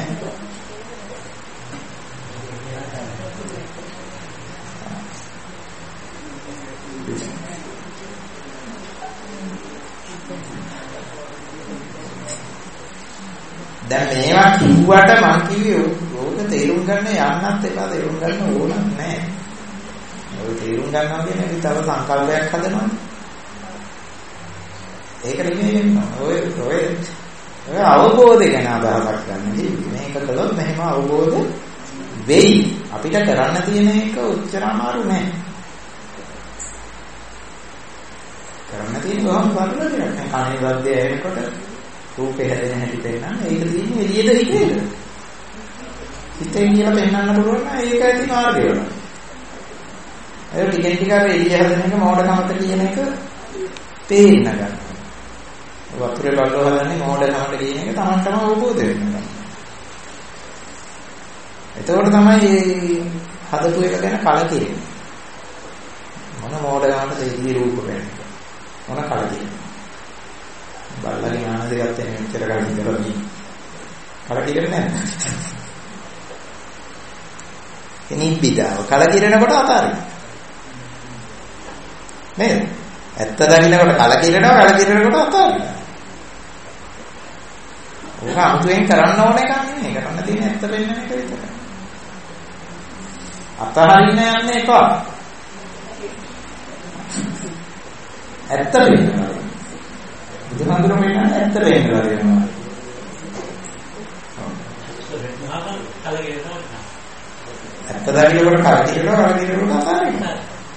දැන් මේවා කිව්වට මං කිව්වේ ඕක තේරුම් ගන්න යන්නත් එපා තේරුම් ගන්න ඕනක් නැහැ. ඔය තේරුම් ගන්නවා කියන්නේ අපි තව සංකල්පයක් හදනවානේ. ඒක නෙමෙයි වෙන්නේ. ඔය ඔය ඔය අවබෝධය ගැන අදහසක් ගන්න. මේක කළොත් මෙහෙම අවබෝධ වෙයි. අපිට කරන්න තියෙන එක උච්චර අමාරු නෑ. කරන්න තියෙන ගොම් බලලා දෙයක් නෑ. කනේ වර්ධය ඇහෙනකොට රූපේ හැදෙන හැටි පෙන්නන්න. ඒක තියෙන්නේ එළියද හිතේද? හිතෙන් කියලා පෙන්වන්න පුළුවන් නම් ඒක ඇති මාර්ගය වෙනවා. ඒ ටිකෙන් ටික අර එළිය හැදෙන එක මෝඩකමට කියන එක තේින්න ගන්නවා. වතුරේ බල්ලෝ හදන්නේ මෝඩකමට කියන එක Tamanටම අවබෝධ වෙනවා. එතකොට තමයි මේ හදපු එක ගැන කලකිරෙන්නේ. මොන මෝඩකමට දෙවි රූප වෙන්නේ. මොන කලකිරෙන්නේ. බල්ලගේ ආනන්ද ගත්තේ මෙච්චර කලින් කරලා කලකිරෙන්නේ නැහැ. නිබ්බිදාව කලකිරෙනකොට අතාරින්න. නේද? ඇත්ත දකින්නකොට කලකිරෙනවා කලකිරෙනකොට අතාරින්න. ඕක අමුතුවෙන් කරන්න ඕන එකක් නෙමෙයි. කරන්න තියෙන්නේ ඇත්ත වෙන්න එක විතරයි. අතහරින්න යන්නේ එපා. ඇත්ත වෙන්නවා. බුදුහාමුදුරුවෝ කියන්නේ ඇත්ත වෙන්නවා කියනවා. ඇත්ත දකින්නකොට කලකිරෙනවා කලකිරෙනකොට අතාරින්න.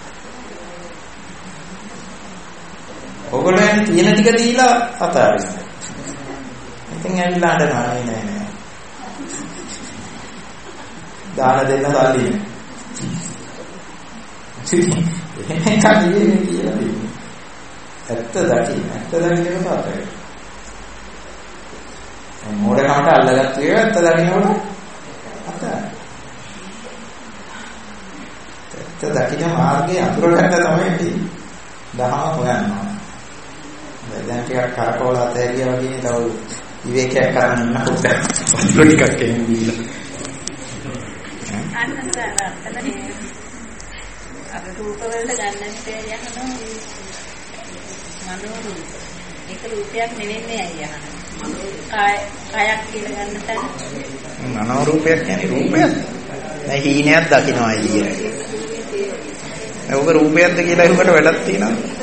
ඔයගොල්ලෝ තියෙන ටික දීලා අතාරින්න. ඉතින් ඇවිල්ලා අඬනවා නේ නෑ නෑ. දාන දෙන්න සල්ලි නෑ. එහෙම කන්නේ කියලා දෙන්නේ. ඇත්ත දකින්න ඇත්ත දකින්නකොට අතාරින්න. මොඩකමට අල්ලගත්තු එක ඇත්ත දකින්නකොට අතාරින්න. ඇත්ත දකින්න මාර්ගයේ අඳුරගන්න තමයි තියෙන්නේ. දහම හොයනවා. දැන් ටිකක් කරකවල අතහැරියා වගේ තව විවේකයක් කරන්න ඉන්නකොට වතුර ටිකක් එන්න දීලා. අන්නසාර අතනේ අර රූප වල ගන්නත් යහන මනෝ රූප. ඒක රූපයක් නෙවෙන්නේ අයියා. කාය කායක් කියලා ගන්න තැන. මනෝ රූපයක් කියන්නේ රූපයක්. දැන් හීනයක් දකින්නයි කියන්නේ. ඒක රූපයක්ද කියලා ඒකට වැඩක් තියෙනවා.